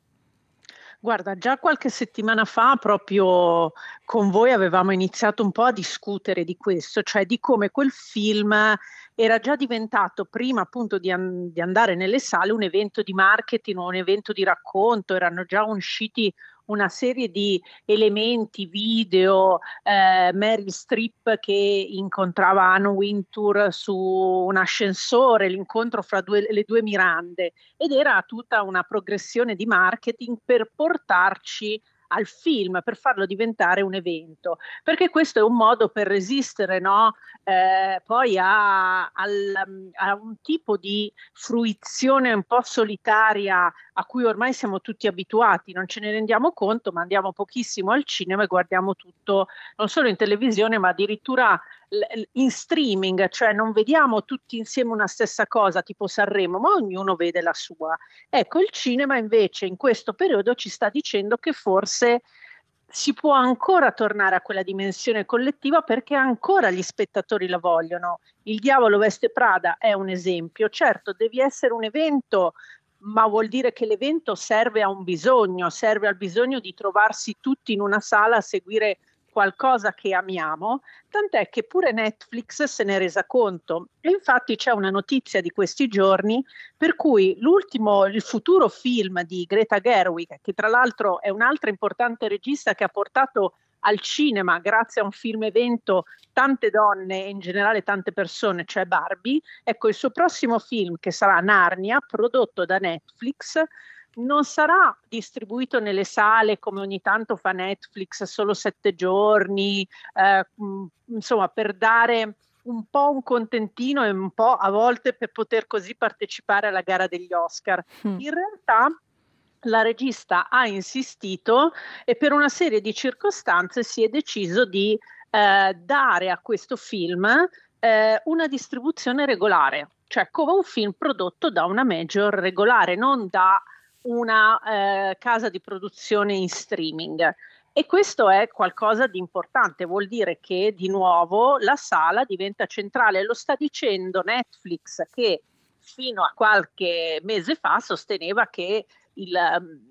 Guarda, già qualche settimana fa proprio con voi avevamo iniziato un po' a discutere di questo, cioè di come quel film era già diventato, prima appunto di, an- di andare nelle sale, un evento di marketing, un evento di racconto. Erano già usciti una serie di elementi, video, eh, Meryl Streep che incontrava Anne Wintour su un ascensore, l'incontro fra due, le due Mirande, ed era tutta una progressione di marketing per portarci al film, per farlo diventare un evento, perché questo è un modo per resistere, no? Eh, poi a, al, a un tipo di fruizione un po' solitaria a cui ormai siamo tutti abituati, non ce ne rendiamo conto, ma andiamo pochissimo al cinema e guardiamo tutto non solo in televisione ma addirittura in streaming, cioè non vediamo tutti insieme una stessa cosa tipo Sanremo, ma ognuno vede la sua. Ecco, il cinema invece in questo periodo ci sta dicendo che forse si può ancora tornare a quella dimensione collettiva, perché ancora gli spettatori la vogliono. Il Diavolo veste Prada è un esempio. Certo, devi essere un evento, ma vuol dire che l'evento serve a un bisogno, serve al bisogno di trovarsi tutti in una sala a seguire qualcosa che amiamo, tant'è che pure Netflix se ne è resa conto. E infatti c'è una notizia di questi giorni per cui l'ultimo, il futuro film di Greta Gerwig, che tra l'altro è un'altra importante regista che ha portato al cinema, grazie a un film evento, tante donne e in generale tante persone, cioè Barbie, ecco, il suo prossimo film, che sarà Narnia, prodotto da Netflix, non sarà distribuito nelle sale come ogni tanto fa Netflix, solo sette giorni, eh, insomma, per dare un po' un contentino e un po' a volte per poter così partecipare alla gara degli Oscar. Mm. In realtà la regista ha insistito e per una serie di circostanze si è deciso di eh, dare a questo film eh, una distribuzione regolare, cioè come un film prodotto da una major regolare, non da una eh, casa di produzione in streaming. E questo è qualcosa di importante, vuol dire che di nuovo la sala diventa centrale. Lo sta dicendo Netflix, che fino a qualche mese fa sosteneva che il,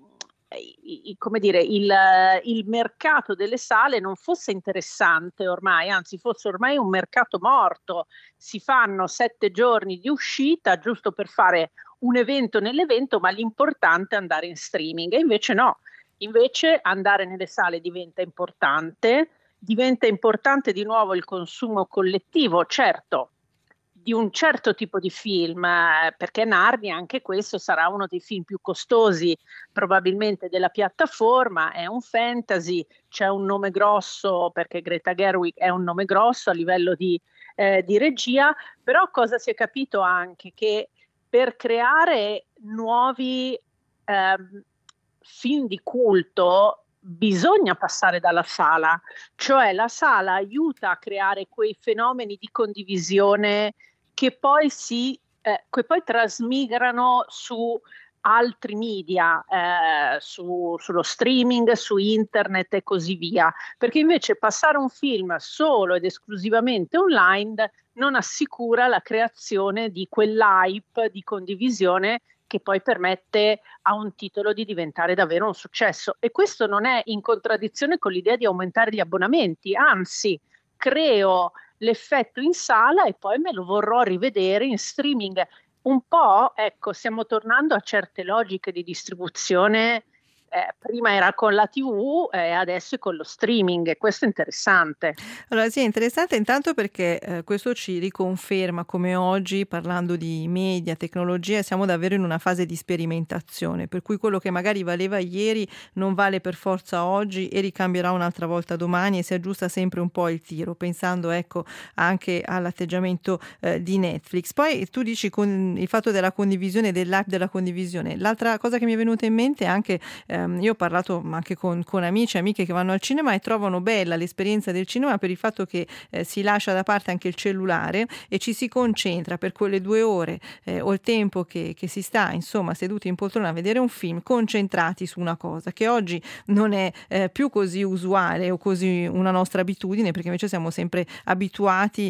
i- i- come dire, il, il mercato delle sale non fosse interessante ormai, anzi fosse ormai un mercato morto. Si fanno sette giorni di uscita giusto per fare un evento nell'evento, ma l'importante è andare in streaming. E invece no, invece andare nelle sale diventa importante, diventa importante di nuovo il consumo collettivo, certo, di un certo tipo di film, eh, perché Narnia, anche questo sarà uno dei film più costosi probabilmente della piattaforma, è un fantasy, c'è un nome grosso perché Greta Gerwig è un nome grosso a livello di, eh, di regia, però cosa si è capito anche? Che per creare nuovi ehm, film di culto bisogna passare dalla sala, cioè la sala aiuta a creare quei fenomeni di condivisione che poi si eh, che poi trasmigrano su altri media, eh, su, sullo streaming, su internet e così via, perché invece passare un film solo ed esclusivamente online non assicura la creazione di quell'hype di condivisione che poi permette a un titolo di diventare davvero un successo. E questo non è in contraddizione con l'idea di aumentare gli abbonamenti, anzi creo l'effetto in sala e poi me lo vorrò rivedere in streaming. Un po', ecco, stiamo tornando a certe logiche di distribuzione, eh, prima era con la tivù e eh, adesso è con lo streaming, e questo è interessante. Allora sì, è interessante intanto perché eh, questo ci riconferma come oggi, parlando di media, tecnologia, siamo davvero in una fase di sperimentazione, per cui quello che magari valeva ieri non vale per forza oggi e ricambierà un'altra volta domani, e si aggiusta sempre un po' il tiro, pensando ecco anche all'atteggiamento eh, di Netflix. Poi tu dici con il fatto della condivisione, dell'app della condivisione. L'altra cosa che mi è venuta in mente è anche ehm, io ho parlato anche con, con amici e amiche che vanno al cinema e trovano bella l'esperienza del cinema per il fatto che eh, si lascia da parte anche il cellulare e ci si concentra per quelle due ore eh, o il tempo che, che si sta insomma seduti in poltrona a vedere un film, concentrati su una cosa che oggi non è eh, più così usuale o così una nostra abitudine, perché invece siamo sempre abituati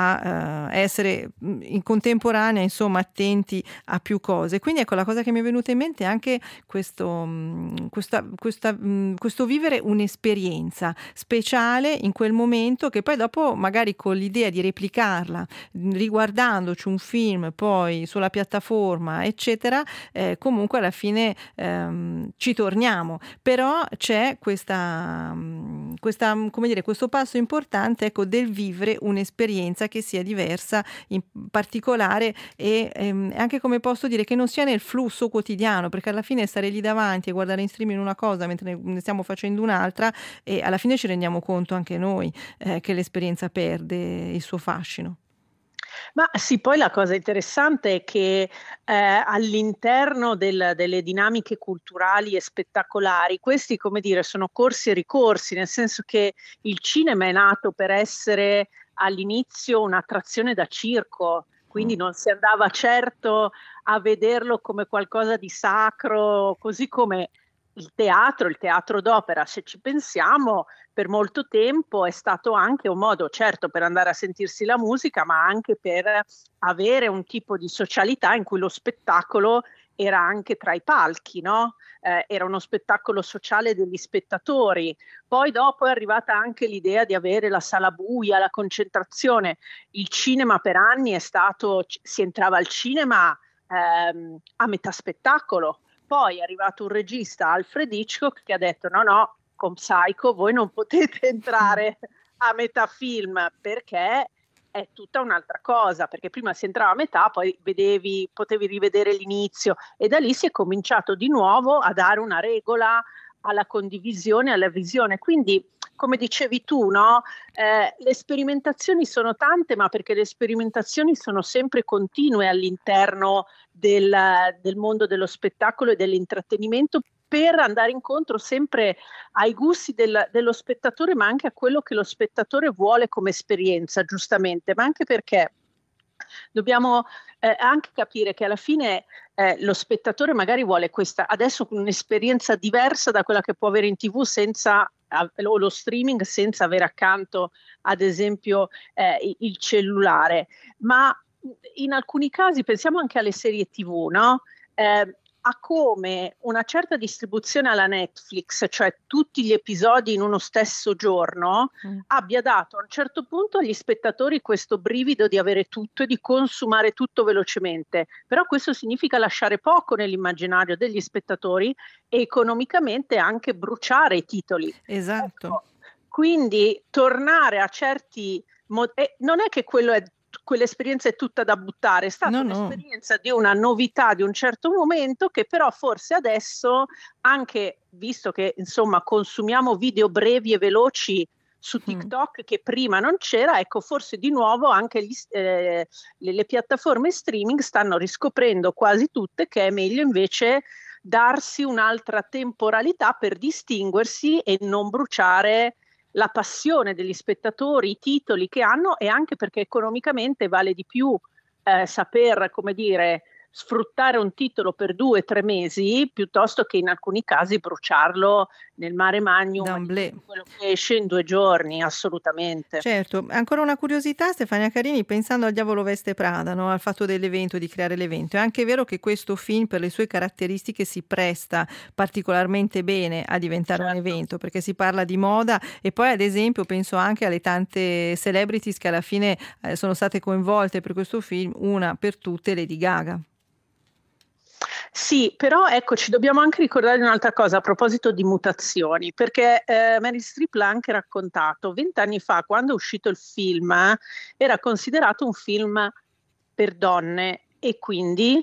a eh, essere in contemporanea insomma attenti a più cose. Quindi ecco, la cosa che mi è venuta in mente è anche questo Questa, questa, questo vivere un'esperienza speciale in quel momento, che poi dopo magari con l'idea di replicarla riguardandoci un film poi sulla piattaforma eccetera, eh, comunque alla fine ehm, ci torniamo, però c'è questa, questa come dire, questo passo importante ecco del vivere un'esperienza che sia diversa in particolare e ehm, anche, come posso dire, che non sia nel flusso quotidiano, perché alla fine stare lì davanti e guardare in streaming una cosa mentre ne stiamo facendo un'altra, e alla fine ci rendiamo conto anche noi eh, che l'esperienza perde il suo fascino. Ma sì, poi la cosa interessante è che eh, all'interno del, delle dinamiche culturali e spettacolari, questi, come dire, sono corsi e ricorsi, nel senso che il cinema è nato per essere all'inizio un'attrazione da circo, quindi non si andava certo a vederlo come qualcosa di sacro, così come il teatro, il teatro d'opera, se ci pensiamo, per molto tempo è stato anche un modo, certo, per andare a sentirsi la musica, ma anche per avere un tipo di socialità in cui lo spettacolo era anche tra i palchi, no? Eh, era uno spettacolo sociale degli spettatori. Poi dopo è arrivata anche l'idea di avere la sala buia, la concentrazione. Il cinema per anni è stato, si entrava al cinema ehm, a metà spettacolo. Poi è arrivato un regista, Alfred Hitchcock, che ha detto no, no, con Psycho voi non potete entrare a metà film, perché è tutta un'altra cosa, perché prima si entrava a metà, poi vedevi, potevi rivedere l'inizio, e da lì si è cominciato di nuovo a dare una regola alla condivisione, alla visione. Quindi, come dicevi tu, no? Eh, le sperimentazioni sono tante, ma perché le sperimentazioni sono sempre continue all'interno del, del mondo dello spettacolo e dell'intrattenimento, per andare incontro sempre ai gusti del, dello spettatore, ma anche a quello che lo spettatore vuole come esperienza, giustamente, ma anche perché dobbiamo eh, anche capire che alla fine eh, lo spettatore magari vuole questa adesso un'esperienza diversa da quella che può avere in tivù senza o lo streaming, senza avere accanto ad esempio eh, il cellulare, ma in alcuni casi pensiamo anche alle serie tivù, no? Eh, a come una certa distribuzione alla Netflix, cioè tutti gli episodi in uno stesso giorno, mm. abbia dato a un certo punto agli spettatori questo brivido di avere tutto e di consumare tutto velocemente. Però questo significa lasciare poco nell'immaginario degli spettatori e economicamente anche bruciare i titoli. Esatto. Ecco, quindi tornare a certi mod- eh, non è che quello è quell'esperienza è tutta da buttare, è stata no, un'esperienza no. di una novità di un certo momento, che però forse adesso, anche visto che insomma consumiamo video brevi e veloci su TikTok mm. che prima non c'era, ecco, forse di nuovo anche gli, eh, le, le piattaforme streaming stanno riscoprendo quasi tutte che è meglio invece darsi un'altra temporalità per distinguersi e non bruciare la passione degli spettatori, i titoli che hanno, e anche perché economicamente vale di più eh, saper, come dire, sfruttare un titolo per due o tre mesi piuttosto che in alcuni casi bruciarlo nel mare magnum, quello che esce in due giorni, assolutamente. Certo, ancora una curiosità, Stefania Carini, pensando al Diavolo Veste Prada, no? Al fatto dell'evento, di creare l'evento, è anche vero che questo film per le sue caratteristiche si presta particolarmente bene a diventare certo. un evento, perché si parla di moda e poi ad esempio penso anche alle tante celebrities che alla fine eh, sono state coinvolte per questo film, una per tutte Lady Gaga. Sì, però ecco, ci dobbiamo anche ricordare un'altra cosa a proposito di mutazioni, perché eh, Meryl Streep l'ha anche raccontato. Vent'anni fa, quando è uscito il film, eh, era considerato un film per donne e quindi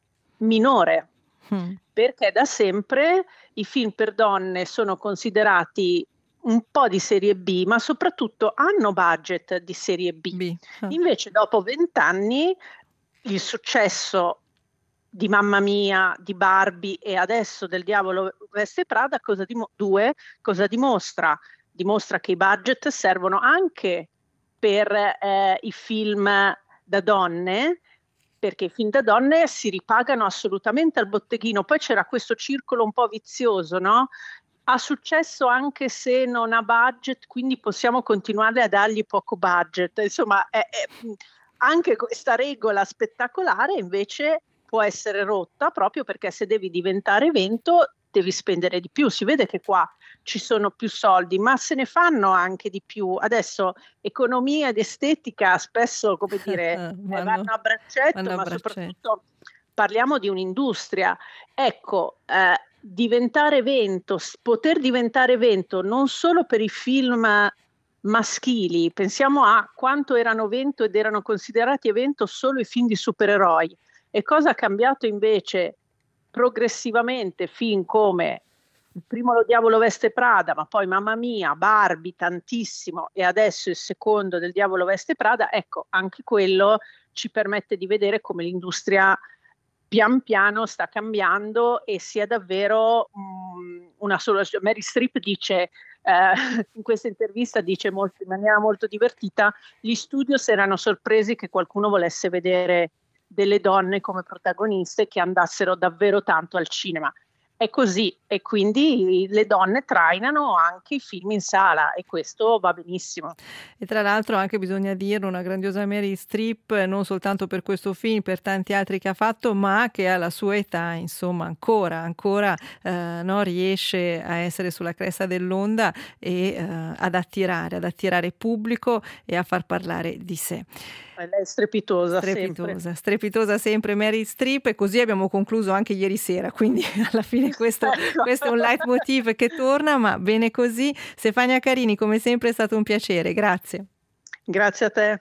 minore, mm. perché da sempre i film per donne sono considerati un po' di serie B, ma soprattutto hanno budget di serie B. B. Ah. Invece dopo vent'anni il successo di Mamma Mia, di Barbie e adesso del Diavolo Veste Prada, cosa dim- due, cosa dimostra? Dimostra che i budget servono anche per eh, i film da donne, perché i film da donne si ripagano assolutamente al botteghino. Poi c'era questo circolo un po' vizioso, no? Ha successo anche se non ha budget, quindi possiamo continuare a dargli poco budget. Insomma, è, è, anche questa regola spettacolare invece può essere rotta, proprio perché se devi diventare evento devi spendere di più. Si vede che qua ci sono più soldi, ma se ne fanno anche di più. Adesso economia ed estetica spesso, come dire, vanno, eh, vanno a braccetto, vanno a ma braccetto. Soprattutto parliamo di un'industria. Ecco, eh, diventare evento, poter diventare evento non solo per i film maschili, pensiamo a quanto erano evento ed erano considerati evento solo i film di supereroi. E cosa ha cambiato invece progressivamente, film come il primo Lo Diavolo Veste Prada, ma poi Mamma Mia, Barbie tantissimo e adesso il secondo del Diavolo Veste Prada, ecco, anche quello ci permette di vedere come l'industria pian piano sta cambiando e sia davvero um, una soluzione. Meryl Streep dice, eh, in questa intervista dice molto, in maniera molto divertita, gli studios erano sorpresi che qualcuno volesse vedere delle donne come protagoniste che andassero davvero tanto al cinema. È così, e quindi le donne trainano anche i film in sala e questo va benissimo. E tra l'altro anche bisogna dirlo, una grandiosa Meryl Streep non soltanto per questo film, per tanti altri che ha fatto, ma che alla sua età insomma ancora ancora eh, no, riesce a essere sulla cresta dell'onda e eh, ad attirare ad attirare pubblico e a far parlare di sé. Lei è strepitosa, strepitosa sempre. strepitosa sempre Meryl Streep, e così abbiamo concluso anche ieri sera, quindi alla fine questo, ecco. questo è un leitmotiv che torna, ma bene così. Stefania Carini, come sempre è stato un piacere, grazie. Grazie a te.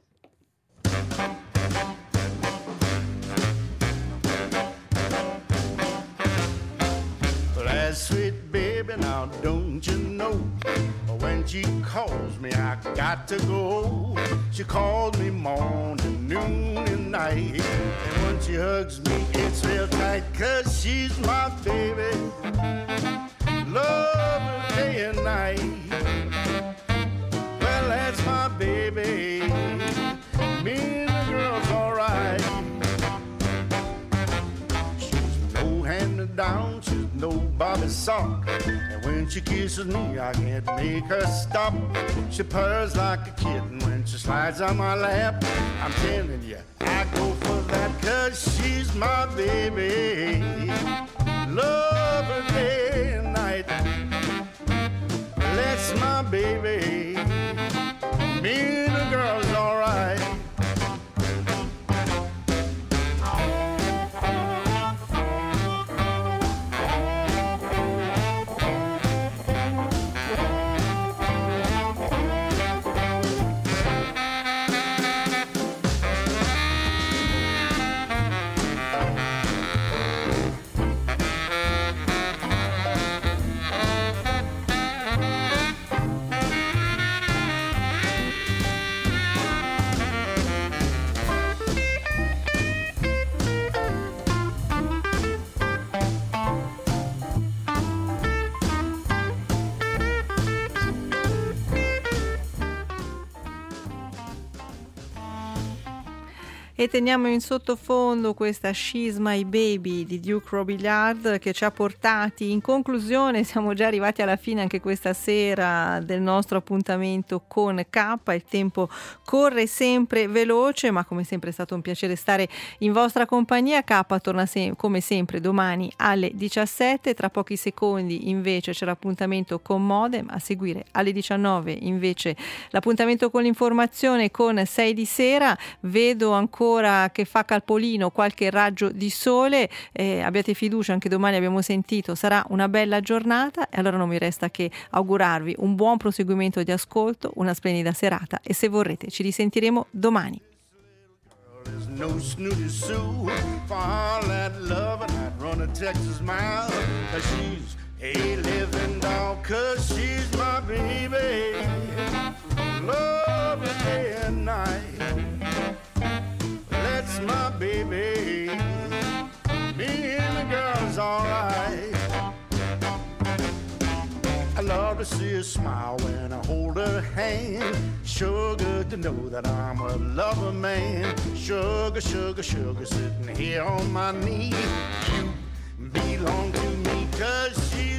That sweet baby, now don't you know, when she calls me I got to go. She calls me morning, noon and night, and when she hugs me it's real tight, 'cause she's my baby, love her day and night. Well, that's my baby, me and the girl's alright. She's no hand down, she's no Bobby sock. And when she kisses me, I can't make her stop. She purrs like a kitten when she slides on my lap. I'm telling you, I go for that 'cause she's my baby. Love her day and night. That's my baby. Me and the girl's alright. E teniamo in sottofondo questa She's My Baby di Duke Robillard che ci ha portati in conclusione. Siamo già arrivati alla fine anche questa sera del nostro appuntamento con K. Il tempo corre sempre veloce, ma come sempre è stato un piacere stare in vostra compagnia. K torna se- come sempre domani alle diciassette. Tra pochi secondi invece c'è l'appuntamento con Modem, a seguire alle diciannove invece l'appuntamento con l'informazione con sei di sera. Vedo ancora che fa calpolino qualche raggio di sole, eh, abbiate fiducia, anche domani abbiamo sentito sarà una bella giornata, e allora non mi resta che augurarvi un buon proseguimento di ascolto, una splendida serata, e se vorrete ci risentiremo domani. There's no snooty Sue for all that love, and I'd run a Texas mile, 'cause she's a living dog, 'cause she's my baby. Love her day and night. That's my baby. Me and the girl's alright. I love to see her smile when I hold her hand. Sure good to know that I'm a lover man. Sugar, sugar, sugar, sitting here on my knee. You belong to me 'cause she